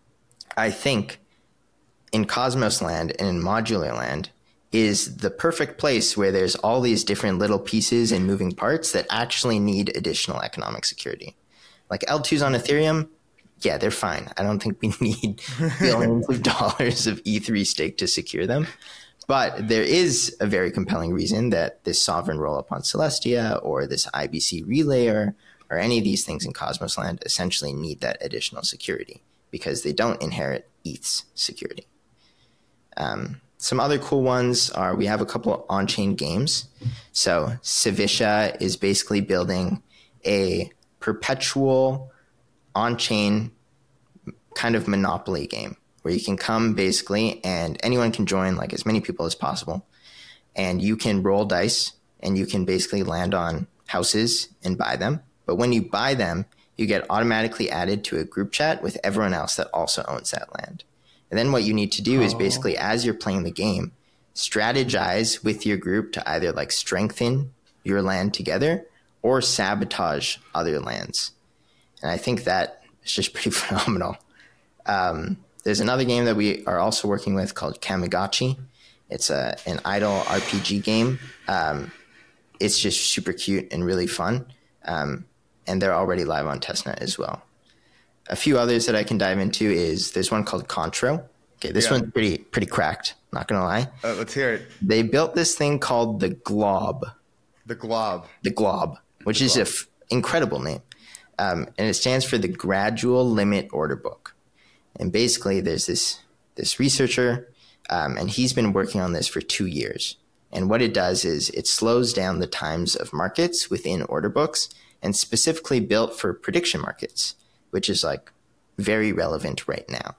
I think in Cosmos land and in modular land is the perfect place where there's all these different little pieces and moving parts that actually need additional economic security. Like L twos on Ethereum, yeah, they're fine. I don't think we need billions of dollars of E three stake to secure them. But there is a very compelling reason that this sovereign rollup on Celestia or this I B C relayer or any of these things in Cosmos land essentially need that additional security because they don't inherit E T H's security. Um, some other cool ones are we have a couple of on-chain games. So Civicia is basically building a perpetual on-chain kind of monopoly game where you can come basically and anyone can join like as many people as possible. And you can roll dice and you can basically land on houses and buy them. But when you buy them, you get automatically added to a group chat with everyone else that also owns that land. And then what you need to do oh. is basically as you're playing the game, strategize with your group to either like strengthen your land together or sabotage other lands. And I think that is just pretty phenomenal. Um, there's another game that we are also working with called Kamigachi. It's a, an idle R P G game. Um, it's just super cute and really fun. Um, and they're already live on testnet as well. A few others that I can dive into is there's one called Contro. Okay, this yeah. one's pretty pretty cracked, not going to lie. Uh, let's hear it. They built this thing called the Glob. The Glob. The Glob, which the is Glob. an f- incredible name. Um, and it stands for the Gradual Limit Order Book. And basically there's this this researcher, um, and he's been working on this for two years. And what it does is it slows down the times of markets within order books and specifically built for prediction markets, which is like very relevant right now.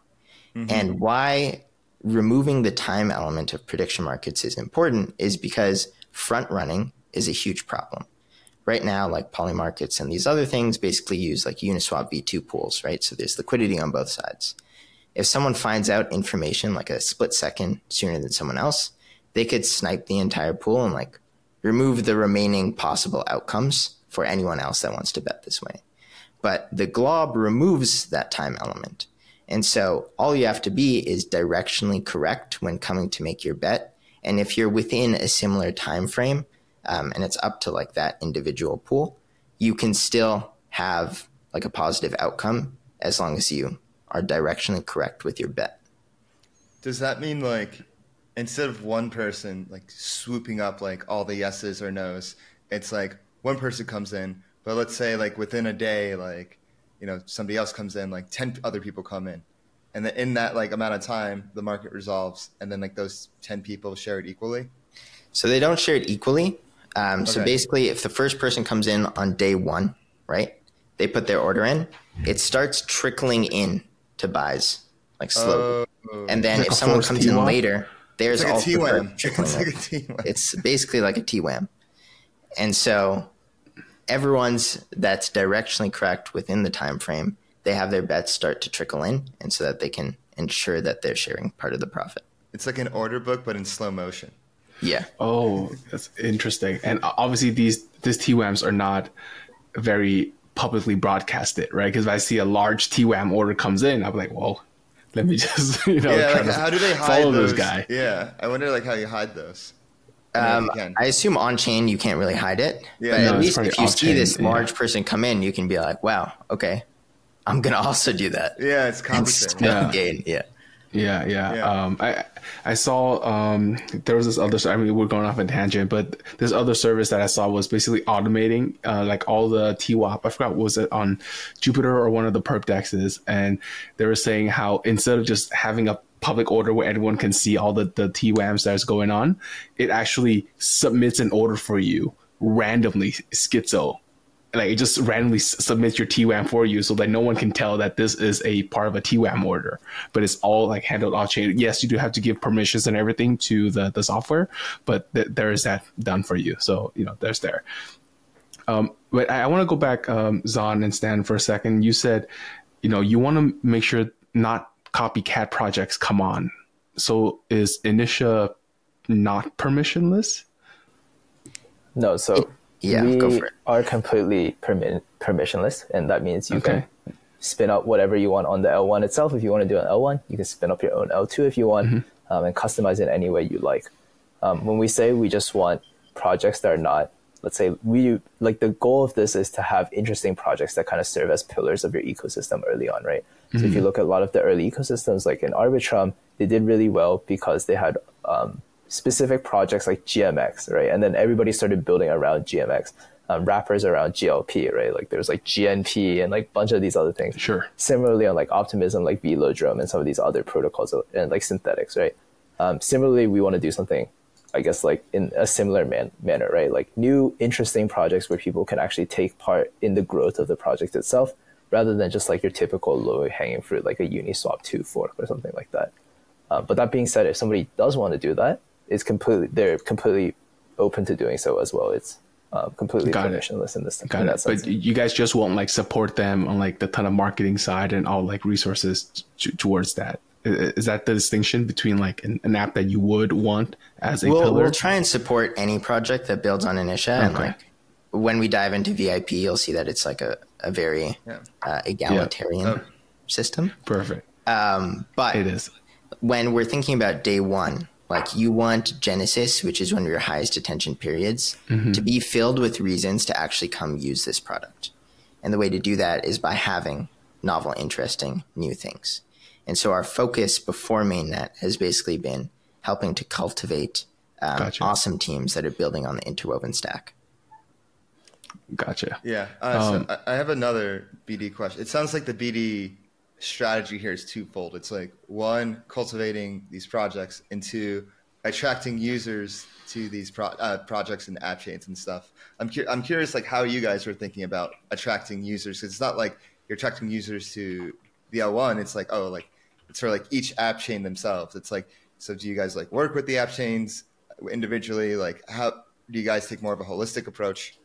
Mm-hmm. And why removing the time element of prediction markets is important is because front running is a huge problem. Right now, like Polymarkets and these other things basically use like Uniswap V two pools, right? So there's liquidity on both sides. If someone finds out information like a split second sooner than someone else, they could snipe the entire pool and like remove the remaining possible outcomes for anyone else that wants to bet this way. But the glob removes that time element. And so all you have to be is directionally correct when coming to make your bet. And if you're within a similar time frame, um, and it's up to like that individual pool, you can still have like a positive outcome as long as you are directionally correct with your bet. Does that mean like instead of one person like swooping up like all the yeses or nos, it's like one person comes in, but let's say like within a day, like, you know, somebody else comes in, like ten other people come in. And then in that like amount of time, the market resolves, and then like those ten people share it equally? So they don't share it equally. Um, okay. So basically, if the first person comes in on day one, right, they put their order in, it starts trickling in to buys, like slowly. Oh. And then like if someone comes T-W A M? In later, there's it's like also a T WAM. trickling it's in. Like a T WAM. It's basically like a T WAM. And so everyone's that's directionally correct within the time frame, they have their bets start to trickle in, and so that they can ensure that they're sharing part of the profit. It's like an order book, but in slow motion. Yeah. Oh, that's interesting. And obviously these these T WAMs are not very publicly broadcasted, right? Because if I see a large T WAM order comes in, I'm like, well, let me just, you know, yeah, try like, to how do they hide follow those? this guy. Yeah, I wonder like how you hide those. Um, I assume on chain you can't really hide it, yeah, but no, at least if you see this yeah. large person come in, you can be like, "Wow, okay, I'm gonna also do that." Yeah, it's compensating. Yeah. Gain. yeah, yeah, yeah. Yeah. Um, I I saw um, there was this other. I mean, we're going off a tangent, but this other service that I saw was basically automating uh, like all the T WAP. I forgot was it on Jupiter or one of the perp dexes, and they were saying how instead of just having a public order where everyone can see all the, the T WAMs that's going on, it actually submits an order for you randomly, schizo. Like it just randomly s- submits your T WAM for you so that no one can tell that this is a part of a T WAM order, but it's all like handled off chain. Yes, you do have to give permissions and everything to the, the software, but th- there is that done for you. So, you know, there's there. Um, but I, I want to go back, um, Zon and Stan, for a second. You said, you know, you want to make sure not copycat projects come on. So is Initia not permissionless? No, so yeah, we go for it. are completely permi- permissionless, and that means you Okay. can spin up whatever you want on the L one itself. If you want to do an L one, you can spin up your own L two if you want, mm-hmm. um, and customize it any way you like. Um, when we say we just want projects that are not, let's say we like the goal of this is to have interesting projects that kind of serve as pillars of your ecosystem early on, right? So mm-hmm. if you look at a lot of the early ecosystems, like in Arbitrum, they did really well because they had um, specific projects like G M X, right? And then everybody started building around G M X, um, wrappers around G L P, right? Like there's like G N P and like a bunch of these other things. Sure. Similarly on like Optimism, like Velodrome and some of these other protocols and like synthetics, right? Um, similarly, we want to do something, I guess, like in a similar man- manner, right? Like new, interesting projects where people can actually take part in the growth of the project itself, rather than just like your typical low-hanging fruit, like a Uniswap two fork or something like that. Uh, but that being said, if somebody does want to do that, it's completely they're completely open to doing so as well. It's uh, completely Got permissionless it. in this. Got in it. that sense. But you guys just won't like support them on like the ton of marketing side and all like resources t- towards that. Is that the distinction between like an, an app that you would want as a we'll, pillar? We'll try and support any project that builds on Initia. Okay. And like when we dive into V I P, you'll see that it's like a, a very yeah. uh, egalitarian yeah. oh. system. Perfect. Um, but it is. When we're thinking about day one, like you want Genesis, which is one of your highest attention periods, mm-hmm. to be filled with reasons to actually come use this product. And the way to do that is by having novel, interesting, new things. And so our focus before mainnet has basically been helping to cultivate um, gotcha. awesome teams that are building on the interwoven stack. Gotcha. Yeah. Uh, um, so I have another B D question. It sounds like the B D strategy here is twofold. It's like one, cultivating these projects, and two, attracting users to these pro- uh, projects and app chains and stuff. I'm cu- I'm curious, like how you guys are thinking about attracting users. It's not like you're attracting users to the L one. It's like, oh, like it's for like each app chain themselves. It's like, so do you guys like work with the app chains individually? Like, how do you guys take more of a holistic approach?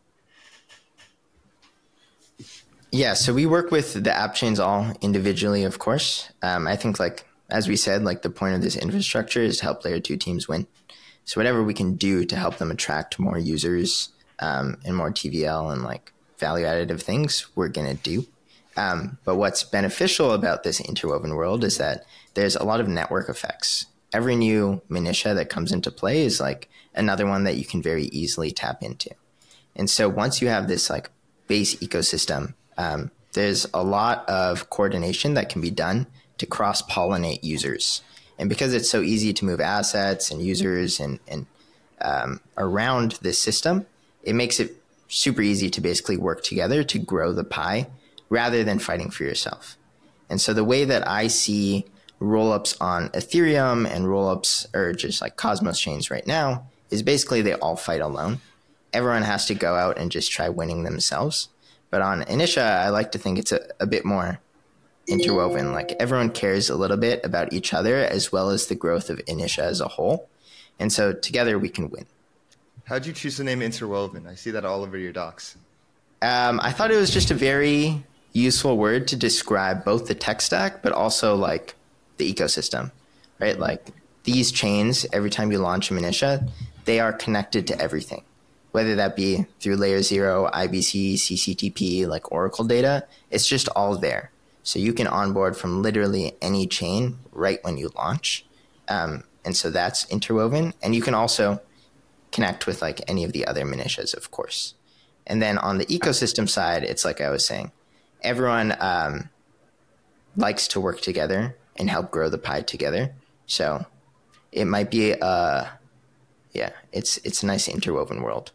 Yeah, so we work with the app chains all individually, of course. Um, I think, like, as we said, like the point of this infrastructure is to help layer two teams win. So whatever we can do to help them attract more users um, and more T V L and like value additive things, we're going to do. Um, but what's beneficial about this interwoven world is that there's a lot of network effects. Every new minutia that comes into play is like another one that you can very easily tap into. And so once you have this like base ecosystem, um, there's a lot of coordination that can be done to cross-pollinate users. And because it's so easy to move assets and users and, and um, around this system, it makes it super easy to basically work together to grow the pie rather than fighting for yourself. And so the way that I see rollups on Ethereum and rollups or just like Cosmos chains right now is basically they all fight alone. Everyone has to go out and just try winning themselves. But on Initia, I like to think it's a, a bit more interwoven. Like everyone cares a little bit about each other as well as the growth of Initia as a whole. And so together we can win. How'd you choose the name Interwoven? I see that all over your docs. Um, I thought it was just a very useful word to describe both the tech stack, but also like the ecosystem, right? Like these chains, every time you launch a Initia, they are connected to everything, whether that be through layer zero, I B C, C C T P, like Oracle data, it's just all there. So you can onboard from literally any chain right when you launch. Um, and so that's interwoven. And you can also connect with like any of the other minutias, of course. And then on the ecosystem side, it's like I was saying, everyone um, likes to work together and help grow the pie together. So it might be, uh, yeah, it's it's a nice interwoven world.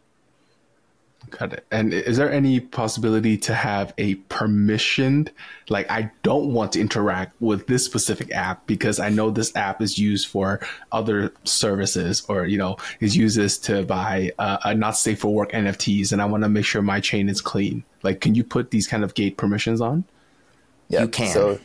Got it. And is there any possibility to have a permissioned, like I don't want to interact with this specific app because I know this app is used for other services or, you know, is used this to buy uh, a not safe for work N F Ts and I want to make sure my chain is clean. Like, can you put these kind of gate permissions on? Yeah, you can. So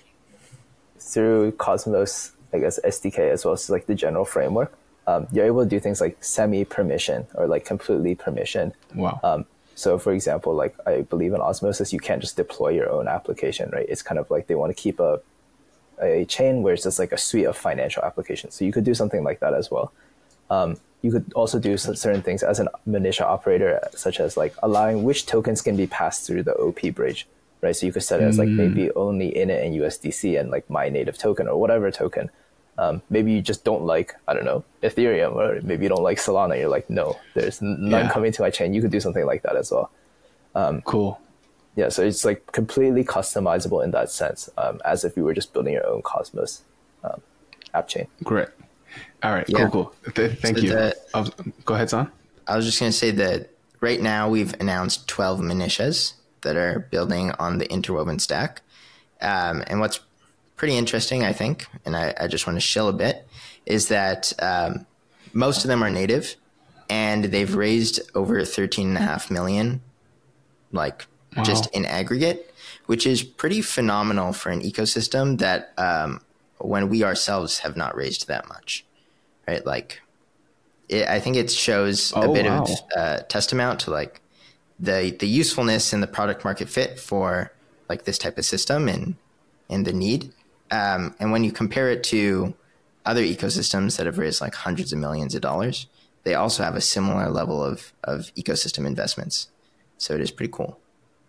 through Cosmos, I guess S D K as well as like the general framework, um, you're able to do things like semi-permission or like completely permission. Wow. Um, so for example, like I believe in Osmosis, you can't just deploy your own application, right? It's kind of like they want to keep a a chain where it's just like a suite of financial applications. So you could do something like that as well. Um, you could also do certain things as an minutia operator, such as like allowing which tokens can be passed through the O P bridge, right? So you could set it as like maybe only init and U S D C and like my native token or whatever token. Um, maybe you just don't like, I don't know, Ethereum, or maybe you don't like Solana. You're like, no, there's none Yeah. coming to my chain. You could do something like that as well. Um, Cool. Yeah, so it's like completely customizable in that sense, um, as if you were just building your own Cosmos um, app chain. Great. All right. Yeah. Cool. Cool. Th- thank So you. the- I was- go ahead, Son. I was just going to say that right now we've announced twelve minutias that are building on the interwoven stack. Um, and what's pretty interesting, I think, and I, I just want to shill a bit, is that um, most of them are native and they've raised over thirteen and a half million, like Wow. just in aggregate, which is pretty phenomenal for an ecosystem that um, when we ourselves have not raised that much, right? Like, it, I think it shows a Oh, bit wow. of uh, testament to like the the usefulness and the product market fit for like this type of system and and the need. Um, and when you compare it to other ecosystems that have raised like hundreds of millions of dollars, they also have a similar level of of ecosystem investments. So it is pretty cool.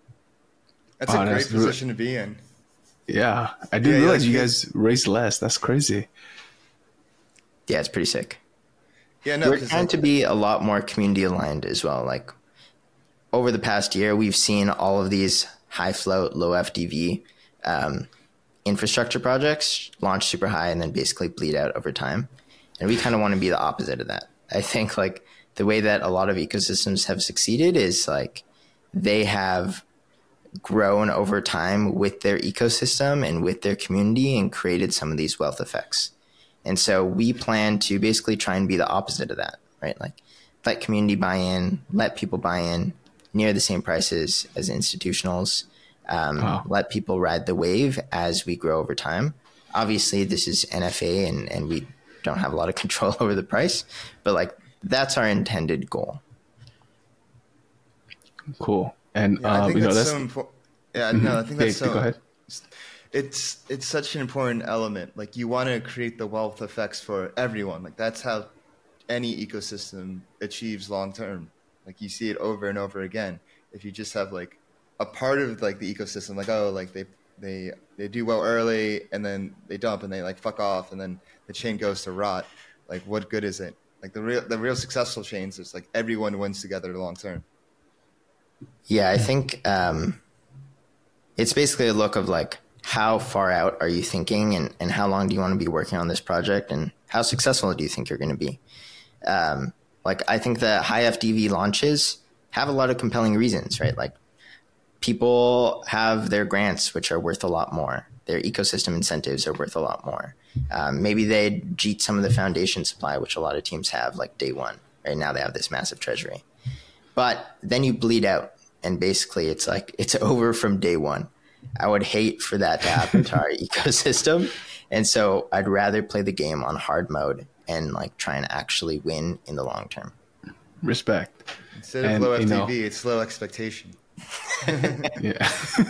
That's Oh, a great that's re- position to be in. Yeah. I didn't Yeah, realize yeah, you yeah. guys raised less. That's crazy. Yeah, it's pretty sick. Yeah, no, We're 'cause, trying like, to be a lot more community aligned as well. Like over the past year, we've seen all of these high float, low F D V um, infrastructure projects launch super high and then basically bleed out over time. And we kind of want to be the opposite of that. I think like the way that a lot of ecosystems have succeeded is like they have grown over time with their ecosystem and with their community and created some of these wealth effects. And so we plan to basically try and be the opposite of that, right? Like let community buy in, let people buy in near the same prices as institutionals, um, Wow. let people ride the wave as we grow over time. obviously this is N F A and, and we don't have a lot of control over the price, but like that's our intended goal. Cool. And Yeah, I um, think you know, that's that's so important. Yeah, no, I think that's Yeah, so. go ahead. It's it's such an important element. Like you want to create the wealth effects for everyone. Like that's how any ecosystem achieves long term. Like you see it over and over again. If you just have like a part of like the ecosystem, like oh, like they they they do well early and then they dump and they like fuck off and then the chain goes to rot. Like what good is it? Like the real the real successful chains is like everyone wins together long term. Yeah, I think um, it's basically a look of like how far out are you thinking and, and how long do you want to be working on this project and how successful do you think you're going to be? Um, like I think the high F D V launches have a lot of compelling reasons, right? Like people have their grants, which are worth a lot more. Their ecosystem incentives are worth a lot more. Um, maybe they cheat some of the foundation supply, which a lot of teams have like day one. Right now they have this massive treasury. But then you bleed out and basically it's like it's over from day one. I would hate for that to happen to our ecosystem. And so I'd rather play the game on hard mode and like try and actually win in the long term. Respect. Instead of And, low you F T V, know- it's low expectation. Yeah.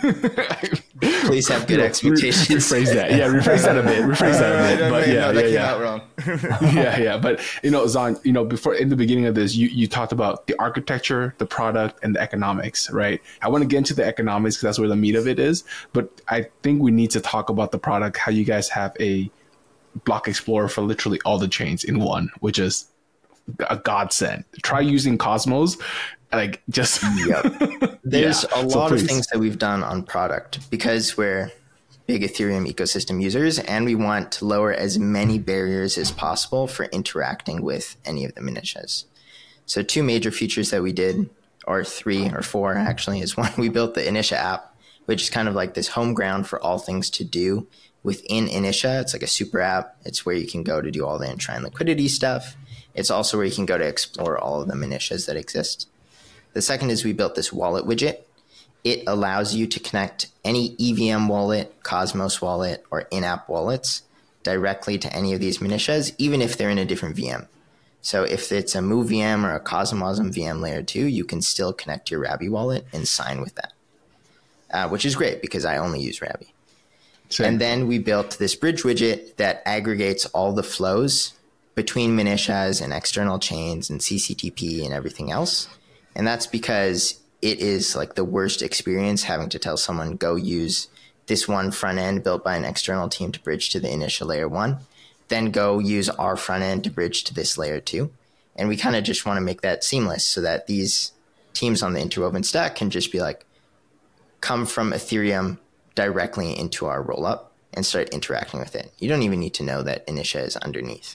Please have good Re- expectations. rephrase that. Yeah, rephrase that a bit. Rephrase that a bit. No, But wait, yeah, no, that yeah, came yeah. out wrong. yeah, yeah. But you know, Zon, you know, before in the beginning of this, you, you talked about the architecture, the product, and the economics, right? I want to get into the economics because that's where the meat of it is. But I think we need to talk about the product, how you guys have a block explorer for literally all the chains in one, which is a godsend. Try using Cosmos, like just Yep. There's Yeah. a So lot of please. things that we've done on product because we're big Ethereum ecosystem users and we want to lower as many barriers as possible for interacting with any of the minishas. So two major features that we did, or three or four actually, is one, we built the Inisha app, which is kind of like this home ground for all things to do within Inisha. It's like a super app. It's where you can go to do all the Enshrine liquidity stuff. It's also where you can go to explore all of the minishas that exist. The second is we built this wallet widget. It allows you to connect any E V M wallet, Cosmos wallet, or in-app wallets directly to any of these minishas, even if they're in a different V M. So if it's a Move V M or a Cosmosm V M layer two, you can still connect your Rabby wallet and sign with that, uh, which is great because I only use Rabby. Same. And then we built this bridge widget that aggregates all the flows between minishas and external chains and C C T P and everything else. And that's because it is like the worst experience having to tell someone, go use this one front end built by an external team to bridge to the initial layer one, then go use our front end to bridge to this layer two. And we kind of just want to make that seamless so that these teams on the interwoven stack can just be like, come from Ethereum directly into our rollup and start interacting with it. You don't even need to know that Inisha is underneath.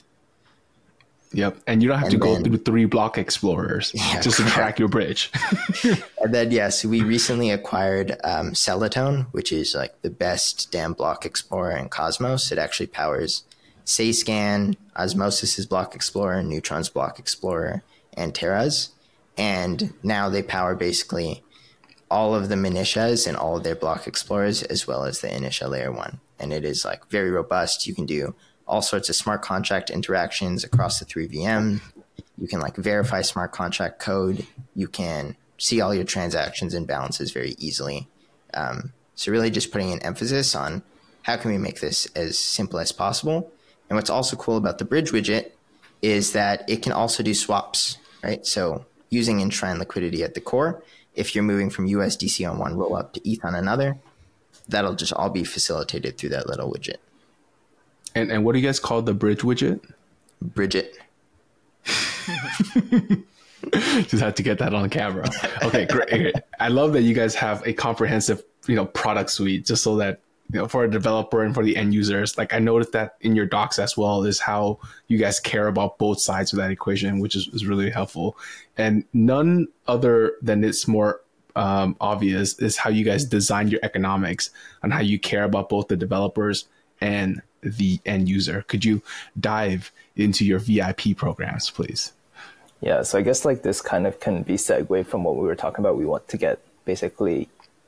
Yep. And you don't have And to go then- through three block explorers Yeah, just to correct. track your bridge. And then, yes, we recently acquired um, Celatone, which is like the best damn block explorer in Cosmos. It actually powers Sayscan, Osmosis's block explorer, Neutron's block explorer, and Terra's. And now they power basically all of the minishas and all of their block explorers, as well as the Inisha layer one. And it is like very robust. You can do all sorts of smart contract interactions across the three V M. You can like verify smart contract code. You can see all your transactions and balances very easily. Um, so really just putting an emphasis on how can we make this as simple as possible. And what's also cool about the bridge widget is that it can also do swaps, right? So using Enshrine liquidity at the core, if you're moving from U S D C on one rollup to E T H on another, that'll just all be facilitated through that little widget. And and what do you guys call the bridge widget? Bridget. Just had to get that on camera. Okay, great. I love that you guys have a comprehensive, you know, product suite just so that, you know, for a developer and for the end users. Like I noticed that in your docs as well is how you guys care about both sides of that equation, which is, is really helpful. And none other than it's more um, obvious is how you guys design your economics and how you care about both the developers and the end user. Could you dive into your V I P programs, please? Yeah, so I guess like this kind of can be segue from what we were talking about. We want to get basically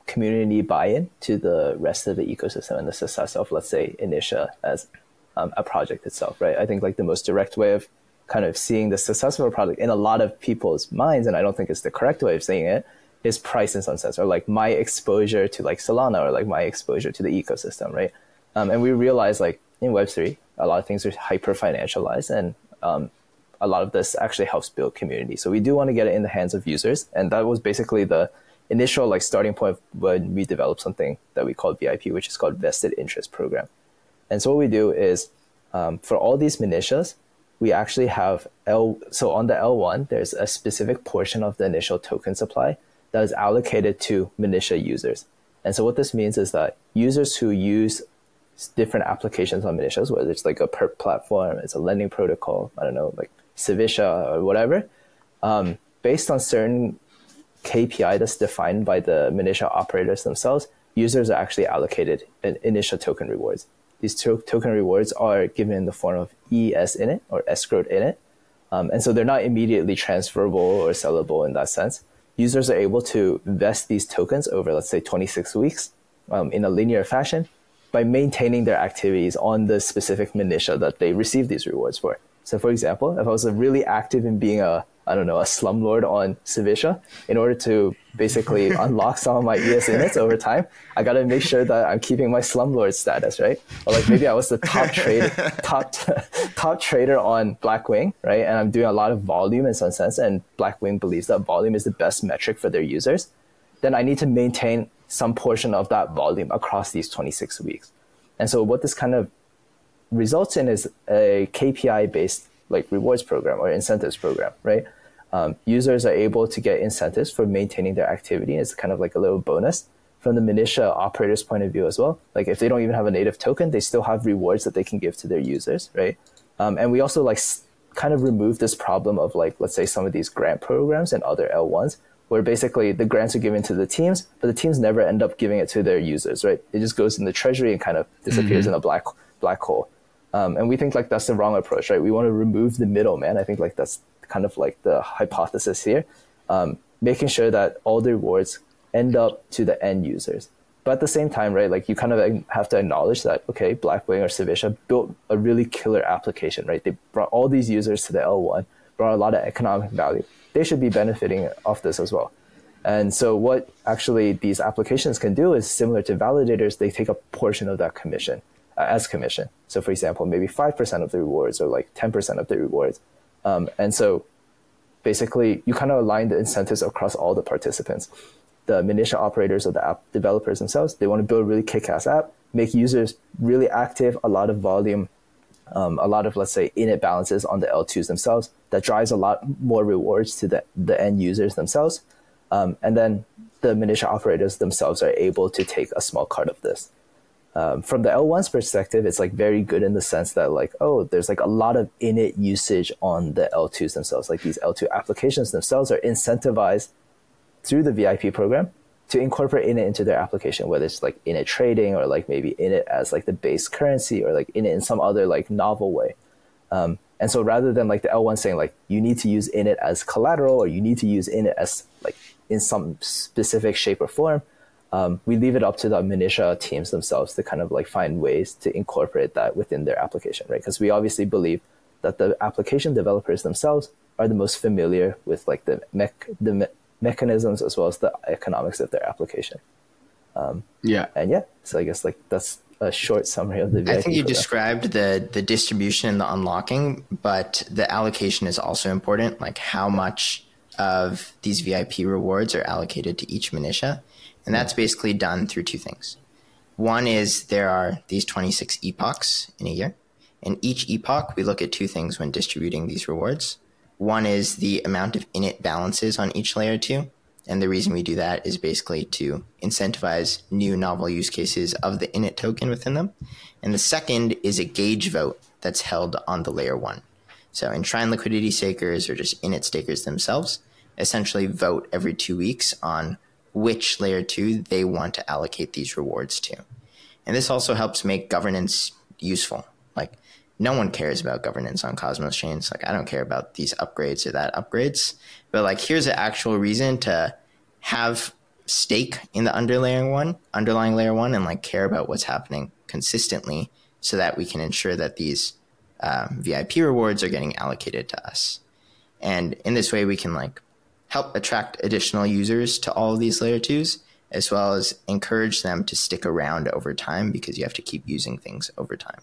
community buy-in to the rest of the ecosystem and the success of, let's say, Initia as um, a project itself, right? I think like the most direct way of kind of seeing the success of a product in a lot of people's minds, and I don't think it's the correct way of saying it, is price in some sense, or like my exposure to like Solana, or like my exposure to the ecosystem, right? Um, and we realize like in Web three, a lot of things are hyper financialized, and um, a lot of this actually helps build community. So we do want to get it in the hands of users, and that was basically the initial like starting point when we developed something that we called V I P, which is called Vested Interest Program. And so what we do is um, for all these minitias, we actually have L. So on the L one, there's a specific portion of the initial token supply that is allocated to Minitia users. And so what this means is that users who use different applications on Minitias, whether it's like a perp platform, it's a lending protocol, I don't know, like Civitia or whatever, um, based on certain K P I that's defined by the Minitia operators themselves, users are actually allocated an initial token rewards. These to- token rewards are given in the form of E S init or escrowed init. Um, and so they're not immediately transferable or sellable in that sense. Users are able to vest these tokens over, let's say, twenty-six weeks um, in a linear fashion by maintaining their activities on the specific Minitia that they receive these rewards for. So for example, if I was really active in being a, I don't know, a slumlord on Civitia, in order to basically unlock some of my E S inits over time, I got to make sure that I'm keeping my slumlord status, right? Or like maybe I was the top trader, top top trader on Blackwing, right? And I'm doing a lot of volume in some sense, and Blackwing believes that volume is the best metric for their users. Then I need to maintain some portion of that volume across these twenty-six weeks. And so what this kind of results in is a K P I-based like rewards program or incentives program, right? Um, users are able to get incentives for maintaining their activity. It's kind of like a little bonus from the Minitia operator's point of view as well. Like if they don't even have a native token, they still have rewards that they can give to their users, right? Um, and we also like s- kind of remove this problem of like, let's say some of these grant programs and other L ones, where basically the grants are given to the teams, but the teams never end up giving it to their users, right? It just goes in the treasury and kind of disappears mm-hmm. in a black black hole. Um, and we think like that's the wrong approach, right? We want to remove the middleman. I think like that's kind of like the hypothesis here, um, making sure that all the rewards end up to the end users. But at the same time, right, like you kind of have to acknowledge that, okay, Blackwing or Civitia built a really killer application, right? They brought all these users to the L one, brought a lot of economic value. They should be benefiting off this as well. And so what actually these applications can do is similar to validators, they take a portion of that commission uh, as commission. So for example, maybe five percent of the rewards or like ten percent of the rewards. Um, and so basically you kind of align the incentives across all the participants. The Minitia operators or the app developers themselves, they want to build a really kick-ass app, make users really active, a lot of volume, um, a lot of, let's say, init balances on the L twos themselves that drives a lot more rewards to the, the end users themselves. Um, and then the Minitia operators themselves are able to take a small cut of this. Um, from the L one's perspective, it's like very good in the sense that like, oh, there's like a lot of init usage on the L twos themselves. Like these L two applications themselves are incentivized through the V I P program to incorporate init into their application, whether it's like init trading or like maybe init as like the base currency or like init in some other like novel way. Um, and so rather than like the L one saying like, you need to use init as collateral or you need to use init as like in some specific shape or form, Um, we leave it up to the Minitia teams themselves to kind of like find ways to incorporate that within their application, right? Because we obviously believe that the application developers themselves are the most familiar with like the mech- the me- mechanisms as well as the economics of their application. Um, yeah. And yeah, so I guess like that's a short summary of the V I P I think you program. described the, the distribution and the unlocking, but the allocation is also important, like how much of these V I P rewards are allocated to each Minitia. And that's basically done through two things. One is there are these twenty-six epochs in a year. And each epoch, we look at two things when distributing these rewards. One is the amount of init balances on each layer two. And the reason we do that is basically to incentivize new novel use cases of the init token within them. And the second is a gauge vote that's held on the layer one. So enshrined liquidity stakers or just init stakers themselves essentially vote every two weeks on which layer two they want to allocate these rewards to. And this also helps make governance useful. Like no one cares about governance on Cosmos chains. Like I don't care about these upgrades or that upgrades, but like here's an actual reason to have stake in the underlying one, underlying layer one, and like care about what's happening consistently, so that we can ensure that these uh, V I P rewards are getting allocated to us. And in this way, we can like help attract additional users to all of these layer twos, as well as encourage them to stick around over time, because you have to keep using things over time.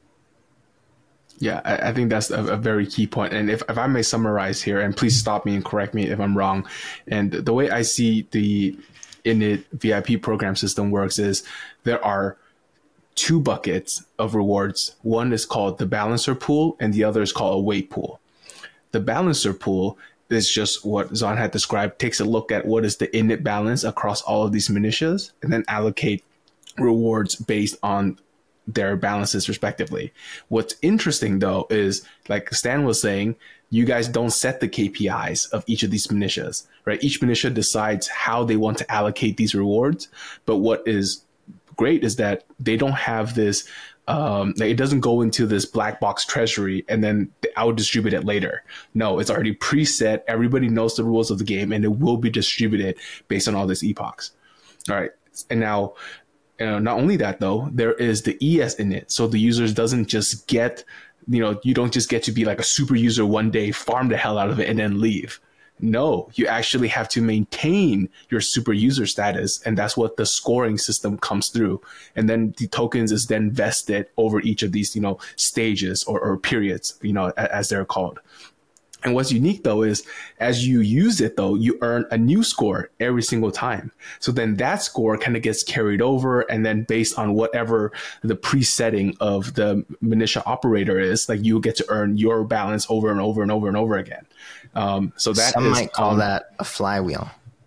Yeah, I, I think that's a, a very key point. And if, if I may summarize here, and please stop me and correct me if I'm wrong. And the way I see the init V I P program system works is there are two buckets of rewards. One is called the balancer pool, and the other is called a weight pool. The balancer pool is just what Zon had described, takes a look at what is the init balance across all of these minutiae, and then allocate rewards based on their balances respectively. What's interesting though is, like Stan was saying, you guys don't set the K P Is of each of these minutiae, right? Each minutia decides how they want to allocate these rewards. But what is great is that they don't have this, um, it doesn't go into this black box treasury and then I'll distribute it later. No, it's already preset. Everybody knows the rules of the game, and it will be distributed based on all these epochs. All right. And now, Uh, not only that, though, there is the E S in it. So the users doesn't just get, you know, you don't just get to be like a super user one day, farm the hell out of it, and then leave. No, you actually have to maintain your super user status. And that's what the scoring system comes through. And then the tokens is then vested over each of these, you know, stages or, or periods, you know, as they're called. And what's unique, though, is as you use it, though, you earn a new score every single time. So then that score kind of gets carried over, and then based on whatever the presetting of the minutia operator is, like you get to earn your balance over and over and over and over again. Um, so that Some is, might call um, that a flywheel.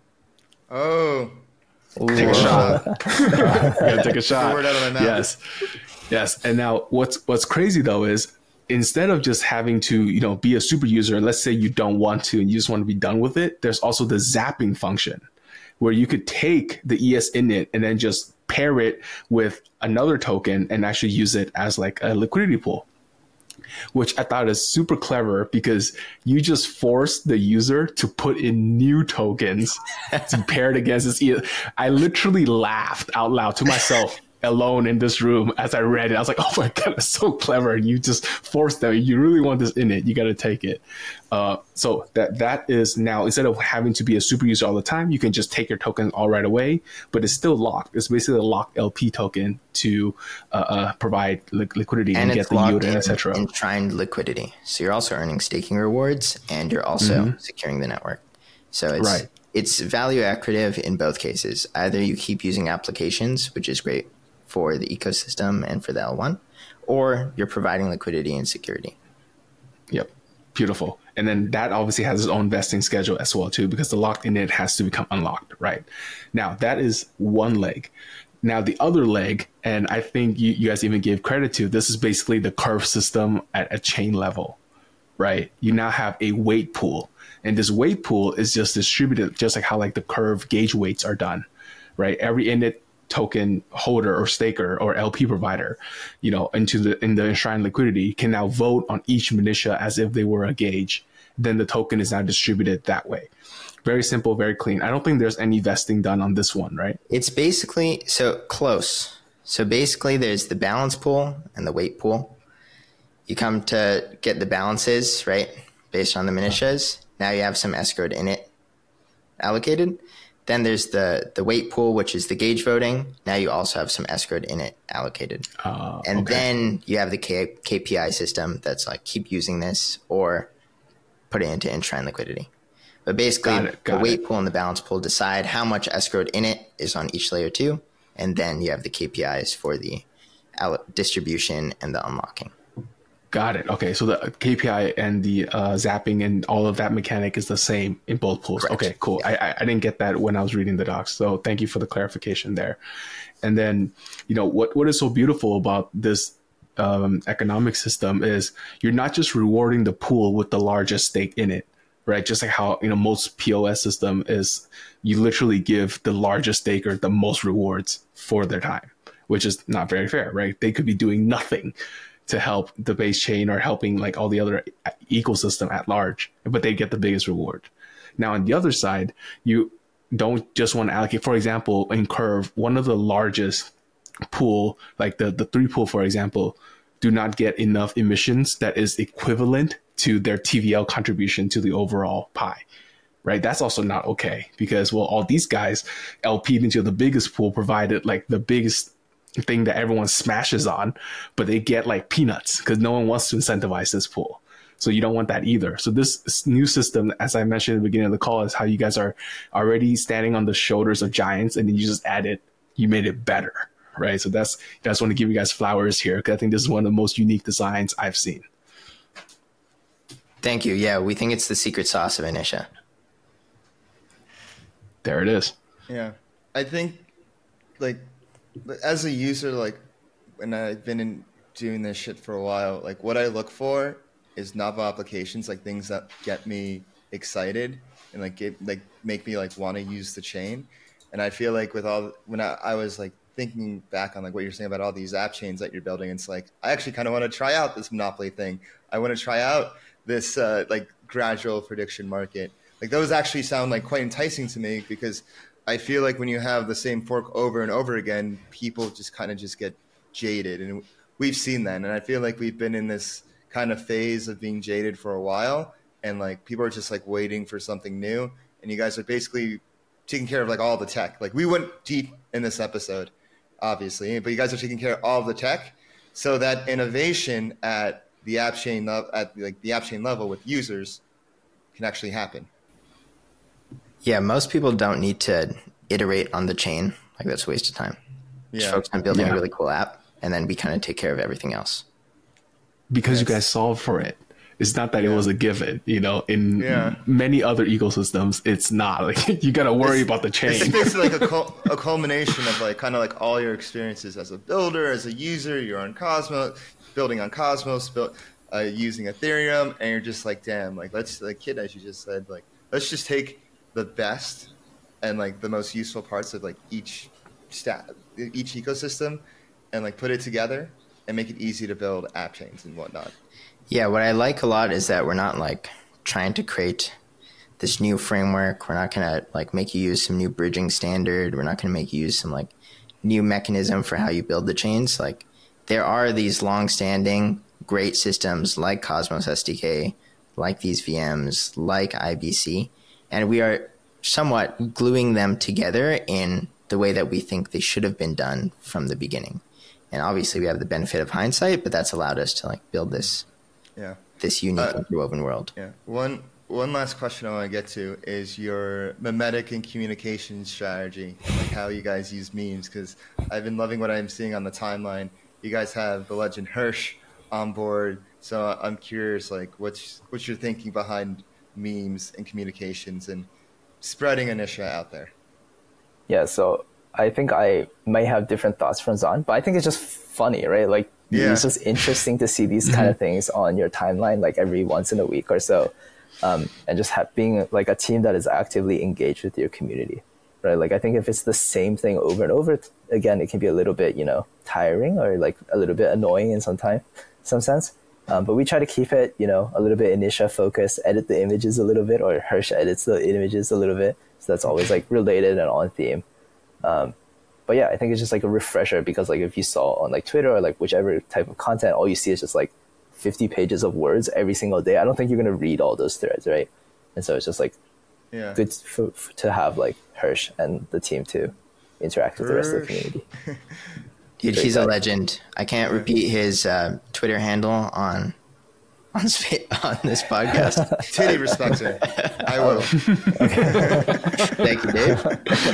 Oh, take a shot. Gotta take a shot. Word out of my mouth. Yes, yes. And now, what's what's crazy though is, instead of just having to, you know, be a super user, and let's say you don't want to and you just want to be done with it, there's also the zapping function where you could take the E S init and then just pair it with another token and actually use it as like a liquidity pool, which I thought is super clever, because you just force the user to put in new tokens to pair it against this. E S. I literally laughed out loud to myself alone in this room as I read it. I was like, oh my God, that's so clever. You just force them. You really want this in it, you got to take it. Uh, so that that is now, instead of having to be a super user all the time, you can just take your token all right away, but it's still locked. It's basically a locked L P token to uh, uh, provide li- liquidity and, and get the yield, et cetera. Enshrined liquidity. So you're also earning staking rewards, and you're also mm-hmm. securing the network. So it's, right. it's value accretive in both cases. Either you keep using applications, which is great for the ecosystem and for the L one, or you're providing liquidity and security. Yep. Beautiful. And then that obviously has its own vesting schedule as well, too, because the locked init has to become unlocked, right? Now, that is one leg. Now, the other leg, and I think you, you guys even gave credit to, this is basically the curve system at a chain level, right? You now have a weight pool, and this weight pool is just distributed just like how like the curve gauge weights are done, right? Every init token holder or staker or L P provider, you know, into the in the enshrined liquidity can now vote on each minutia as if they were a gauge. Then the token is now distributed that way. Very simple, very clean. I don't think there's any vesting done on this one, right? It's basically so close. So basically there's the balance pool and the weight pool. You come to get the balances, right? Based on the minutiae. Now you have some escrowed init allocated. Then there's the, the weight pool, which is the gauge voting. Now you also have some escrowed init allocated. Uh, and okay. Then you have the K- KPI system that's like, keep using this or put it into enshrined liquidity. But basically, got it, got the weight it. pool and the balance pool decide how much escrowed init is on each layer two. And then you have the K P Is for the allo- distribution and the unlocking. Got it. Okay, so the K P I and the uh, zapping and all of that mechanic is the same in both pools. Correct. Okay, cool. Yeah. I, I didn't get that when I was reading the docs, so thank you for the clarification there. And then, you know, what what is so beautiful about this um, economic system is you're not just rewarding the pool with the largest stake in it, right? Just like how, you know, most P O S system is, you literally give the largest staker the most rewards for their time, which is not very fair, right? They could be doing nothing to help the base chain or helping like all the other ecosystem at large, but they get the biggest reward. Now on the other side, you don't just want to allocate. For example, in Curve, one of the largest pool, like the, the three pool, for example, do not get enough emissions that is equivalent to their T V L contribution to the overall pie. Right. That's also not okay because, well, all these guys L P'd into the biggest pool, provided like the biggest thing that everyone smashes on, but they get like peanuts because no one wants to incentivize this pool. So you don't want that either. So this new system, as I mentioned at the beginning of the call, is how you guys are already standing on the shoulders of giants, and then you just added, you made it better, right? So that's, I just want to give you guys flowers here because I think this is one of the most unique designs I've seen. Thank you. Yeah, we think it's the secret sauce of Inisha. There it is. Yeah, I think like as a user, like when I've been in doing this shit for a while, like what I look for is novel applications, like things that get me excited and like get like make me like want to use the chain. And I feel like with all when I, I was like thinking back on like what you're saying about all these app chains that you're building, it's like I actually kind of want to try out this monopoly thing. I want to try out this uh, like gradual prediction market. Like those actually sound like quite enticing to me because I feel like when you have the same fork over and over again, people just kind of just get jaded, and we've seen that. And I feel like we've been in this kind of phase of being jaded for a while, and like people are just like waiting for something new. And you guys are basically taking care of like all the tech. Like we went deep in this episode, obviously, but you guys are taking care of all the tech, so that innovation at the app chain at like the app chain level with users can actually happen. Yeah, most people don't need to iterate on the chain. Like that's a waste of time. Yeah. Just focus on building Yeah. a really cool app, and then we kind of take care of everything else. Because you Yes. guys solved for it. It's not that Yeah. it was a given, you know, in Yeah. many other ecosystems, it's not like you got to worry about the chain. It's basically like a, cul- a culmination of like kind of like all your experiences as a builder, as a user. You're on Cosmos, building on Cosmos, built, uh, using Ethereum, and you're just like, damn, like let's like kid, as you just said, like let's just take the best and like the most useful parts of like each stat, each ecosystem, and like put it together and make it easy to build app chains and whatnot. Yeah, what I like a lot is that we're not like trying to create this new framework. We're not going to like make you use some new bridging standard. We're not going to make you use some like new mechanism for how you build the chains. Like there are these long-standing great systems like Cosmos S D K, like these V Ms, like I B C, and we are somewhat gluing them together in the way that we think they should have been done from the beginning. And obviously we have the benefit of hindsight, but that's allowed us to like build this Yeah. this unique Uh, interwoven world. Yeah. One one last question I want to get to is your memetic and communication strategy, like how you guys use memes. Because I've been loving what I'm seeing on the timeline. You guys have the legend Hirsch on board, so I'm curious, like what's what's your thinking behind memes and communications and spreading Inisha out there? Yeah, so I think I may have different thoughts from Zahn, but I think it's just funny, right? Like, Yeah. it's just interesting to see these kind of things on your timeline, like every once in a week or so, um, and just have, being like a team that is actively engaged with your community, right? Like, I think if it's the same thing over and over again, it can be a little bit, you know, tiring or like a little bit annoying in some time, some sense. Um, but we try to keep it, you know, a little bit Inisha focused, edit the images a little bit, or Hirsch edits the images a little bit. So that's always like related and on theme. Um, but yeah, I think it's just like a refresher because like if you saw on like Twitter or like whichever type of content, all you see is just like fifty pages of words every single day. I don't think you're going to read all those threads, right? And so it's just like Yeah. good for, for, to have like Hirsch and the team to interact with the rest of the Hirsch. community. Dude, Great he's a guy. legend. I can't repeat his uh, Twitter handle on on, sp- on this podcast. Titty respecter. I will. Thank you, Dave.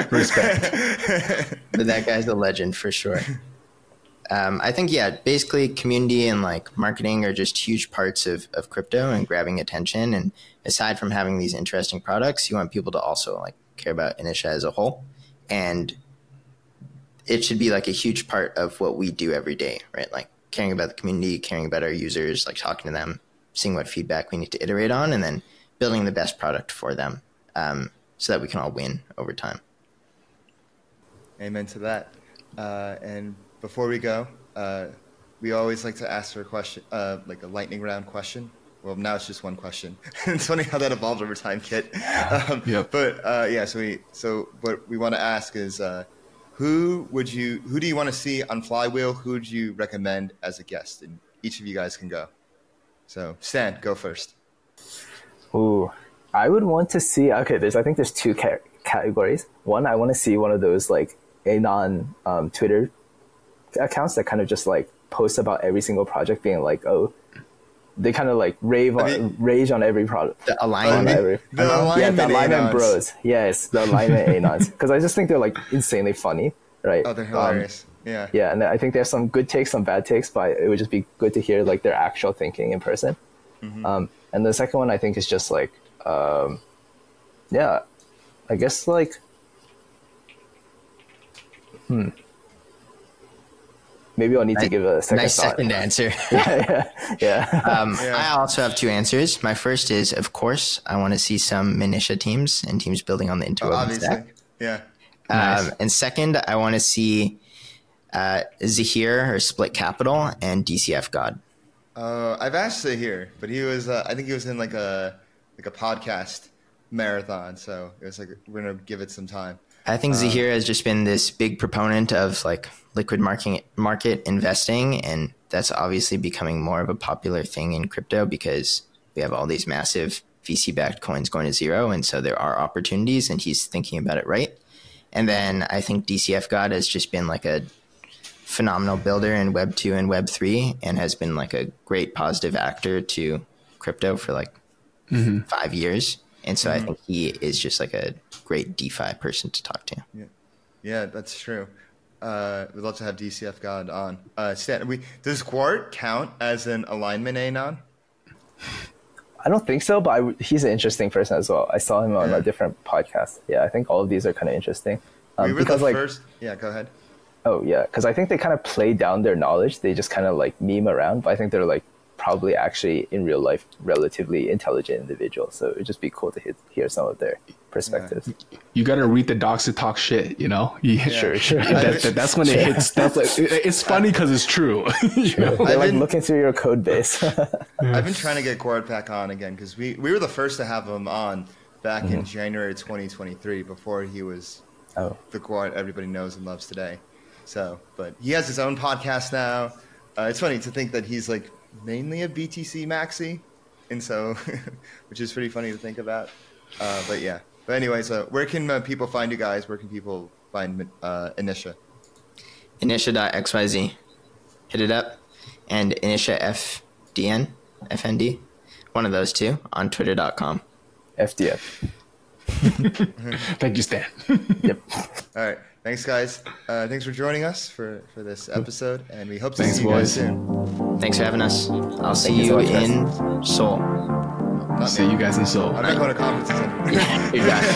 Respect. But that guy's a legend for sure. Um, I think, yeah, basically community and like marketing are just huge parts of, of crypto and grabbing attention. And aside from having these interesting products, you want people to also like care about Inisha as a whole. And it should be like a huge part of what we do every day, right? Like caring about the community, caring about our users, like talking to them, seeing what feedback we need to iterate on, and then building the best product for them um, so that we can all win over time. Amen to that. Uh, and before we go, uh, we always like to ask for a question, uh, like a lightning round question. well, now it's just one question. It's funny how that evolved over time, Kit. Um, Yep. But uh, yeah, so we so what we want to ask is, uh, who would you who do you want to see on Flywheel? Who would you recommend as a guest? And each of you guys can go. So Stan, go first. Ooh, I would want to see. Okay, there's I think there's two ca- categories. One, I want to see one of those like anon um, Twitter accounts that kind of just like post about every single project, being like, oh. They kind of like rave on, I mean, rage on every product. The alignment, I mean, every, the alignment, yeah, the alignment anons. bros. Yes, the alignment anons. Because I just think they're like insanely funny, right? Oh, they're hilarious. Um, yeah, yeah, and I think there's some good takes, some bad takes, but it would just be good to hear like their actual thinking in person. Mm-hmm. Um, and the second one I think is just like, um, yeah, I guess like, hmm. Maybe I'll need to give a second nice thought. second answer. yeah, yeah. yeah. Um, Yeah. I also have two answers. My first is, of course, I want to see some Minutia teams and teams building on the oh, interwoven obviously, stack. yeah. Um, Nice. And second, I want to see uh, Zahir or Split Capital and D C F God. Uh, I've asked to hear, but he was. Uh, I think he was in like a like a podcast marathon, so it was like we're gonna give it some time. I think Zahir has just been this big proponent of like liquid market market investing, and that's obviously becoming more of a popular thing in crypto because we have all these massive V C-backed coins going to zero, and so there are opportunities, and he's thinking about it right. And then I think D C F God has just been like a phenomenal builder in Web two and Web three, and has been like a great positive actor to crypto for like mm-hmm. five years. And so mm-hmm. I think he is just like a great DeFi person to talk to. Yeah, yeah, that's true. Uh, we'd love to have D C F God on. Uh, Stan, we does Gwart count as an alignment anon? I don't think so, but I, he's an interesting person as well. I saw him on yeah. a different podcast. Yeah, I think all of these are kind of interesting. Um, we were because the like, first. Yeah, go ahead. Oh yeah, because I think they kind of play down their knowledge. They just kind of like meme around, but I think they're like probably actually in real life relatively intelligent individuals. So it'd just be cool to hit, hear some of their perspectives. Yeah. You got to read the docs to talk shit, you know? Yeah. Sure, sure. That, that, that's when it hits. That's like, it, it's funny because it's true. You know? They're I've like been, looking through your code base. I've been trying to get Gwart back on again because we, we were the first to have him on back mm-hmm. in January twenty twenty-three before he was oh. the Gwart everybody knows and loves today. So, but he has his own podcast now. Uh, it's funny to think that he's like mainly a B T C maxi, and so, which is pretty funny to think about. Uh, but yeah. But anyways, uh, where can uh, people find you guys? Where can people find uh, Initia? Initia dot x y z. Hit it up. And Initia F D N, F N D. One of those two on twitter dot com. F D N. Thank you, Stan. Yep. All right. Thanks, guys. Uh, thanks for joining us for, for this episode, and we hope to Thanks, see you boys. guys soon. Thanks for having us. I'll see you you so much, in Seoul. Not See me. you guys in Seoul. I'm not going to conferences anymore. Yeah,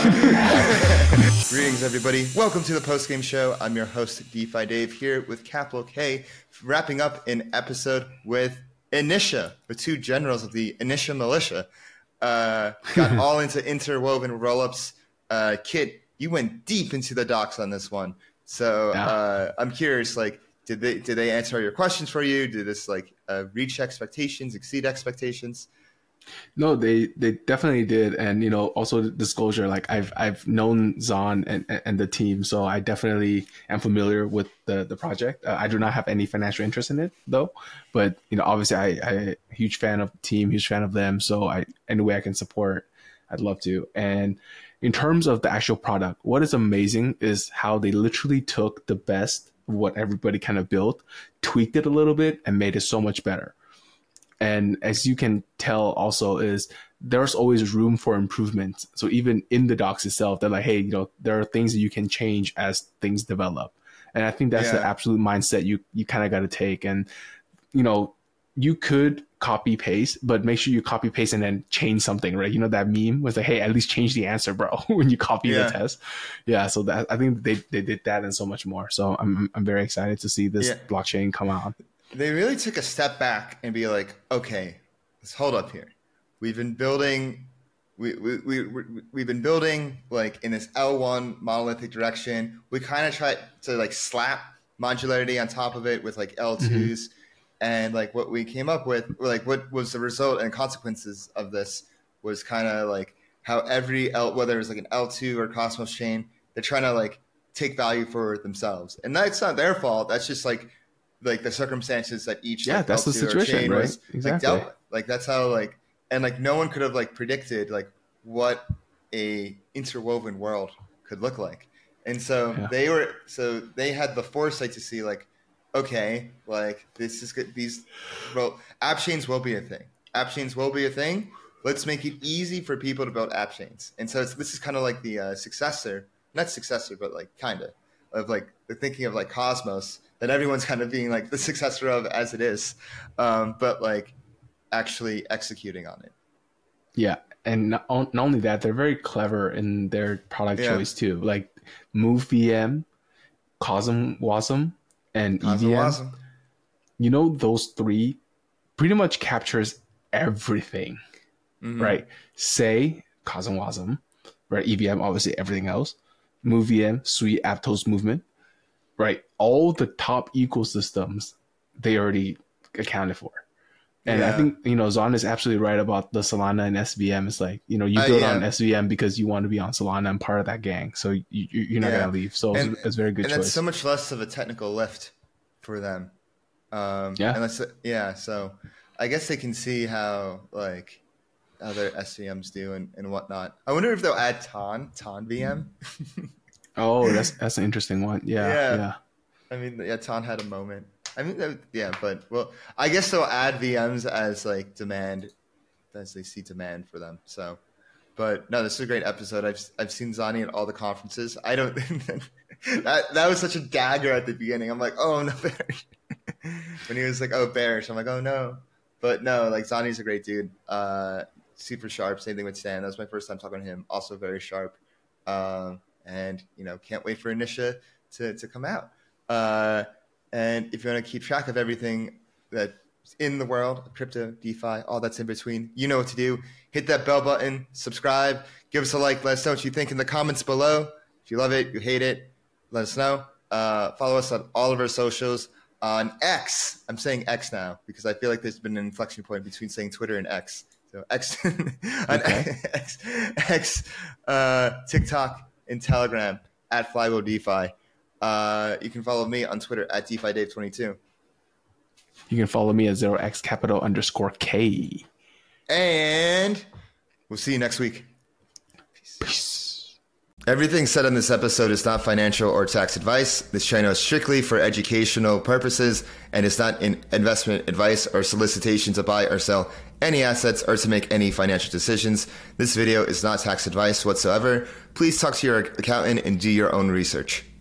exactly. Greetings, everybody. Welcome to the post-game show. I'm your host, DeFi Dave, here with Capital K, wrapping up an episode with Initia, the two generals of the Initia militia. Uh, got all into interwoven rollups. Uh, Kit, you went deep into the docs on this one. So Yeah. uh, I'm curious, like, did they did they answer all your questions for you? Did this like uh, reach expectations, exceed expectations? No, they they definitely did, and you know, also disclosure. Like I've I've known Zon and and the team, so I definitely am familiar with the the project. Uh, I do not have any financial interest in it though, but you know, obviously, I I huge fan of the team, huge fan of them. So I any way I can support, I'd love to. And in terms of the actual product, what is amazing is how they literally took the best of what everybody kind of built, tweaked it a little bit, and made it so much better. And as you can tell also is there's always room for improvement. So even in the docs itself, they're like, hey, you know, there are things that you can change as things develop. And I think that's Yeah. the absolute mindset you, you kind of got to take. And, you know, you could copy paste, but make sure you copy paste and then change something, right? You know, that meme was like, hey, at least change the answer, bro, when you copy Yeah. the test. Yeah. So that I think they, they did that and so much more. So I'm, I'm very excited to see this Yeah. blockchain come out. They really took a step back and be like, okay, let's hold up here. We've been building, we, we, we, we, we've been building like in this L one monolithic direction. We kind of tried to like slap modularity on top of it with like L twos. Mm-hmm. And like what we came up with, like what was the result and consequences of this was kind of like how every L, whether it's like an L two or Cosmos chain, they're trying to like take value for themselves, and that's not their fault. That's just like like the circumstances that each yeah, like, that's L two the situation, chain right? was Exactly. like dealt with. Like that's how like and like no one could have like predicted like what a interwoven world could look like, and so Yeah. they were so they had the foresight to see like. Okay, like this is good. These, well, app chains will be a thing. App chains will be a thing. Let's make it easy for people to build app chains. And so it's, this is kind of like the uh, successor, not successor, but like kind of, of like the thinking of like Cosmos that everyone's kind of being like the successor of as it is, um, but like actually executing on it. Yeah, and not, on- not only that, they're very clever in their product Yeah. choice too. Like MoveVM, CosmWasm, and E V M. Awesome. You know, those three pretty much captures everything, Mm-hmm. right? Say CosmWasm, right? E V M, obviously everything else. MoveVM, Sui, Aptos movement, right? All the top ecosystems they already accounted for. And I Yeah. think, you know, Zon is absolutely right about the Solana and S V M. It's like, you know, you Uh, build yeah. on S V M because you want to be on Solana and part of that gang. So you, you, you're not Yeah. going to leave. So And- it's, it's a very good and choice. that's so much less of a technical lift for them. Um, Yeah. And that's, yeah. So I guess they can see how like other S V Ms do and, and whatnot. I wonder if they'll add Ton, Ton V M. Oh, that's that's an interesting one. Yeah, Yeah. yeah. I mean, yeah, Ton had a moment. I mean, that, yeah, but well, I guess they'll add V Ms as like demand, as they see demand for them. So, but no, this is a great episode. I've I've seen Zani at all the conferences. I don't. that that was such a dagger at the beginning. I'm like, oh no, bearish. When he was like, oh bearish, I'm like, oh no. But no, like Zani's a great dude. Uh, super sharp. Same thing with Stan. That was my first time talking to him. Also very sharp. Um, and you know, can't wait for Anisha to to come out. Uh, and if you want to keep track of everything that's in the world, crypto, DeFi, all that's in between, you know what to do. Hit that bell button, subscribe, give us a like, let us know what you think in the comments below. If you love it, you hate it, let us know. Uh, follow us on all of our socials. On X, I'm saying X now because I feel like there's been an inflection point between saying Twitter and X. So X, on Okay. X, X uh, TikTok, and Telegram at Flywheel DeFi. Uh, you can follow me on Twitter at DeFi Dave twenty-two. You can follow me at zero x capital underscore K. And we'll see you next week. Peace. Everything said on this episode is not financial or tax advice. This channel is strictly for educational purposes and is not in investment advice or solicitation to buy or sell any assets or to make any financial decisions. This video is not tax advice whatsoever. Please talk to your accountant and do your own research.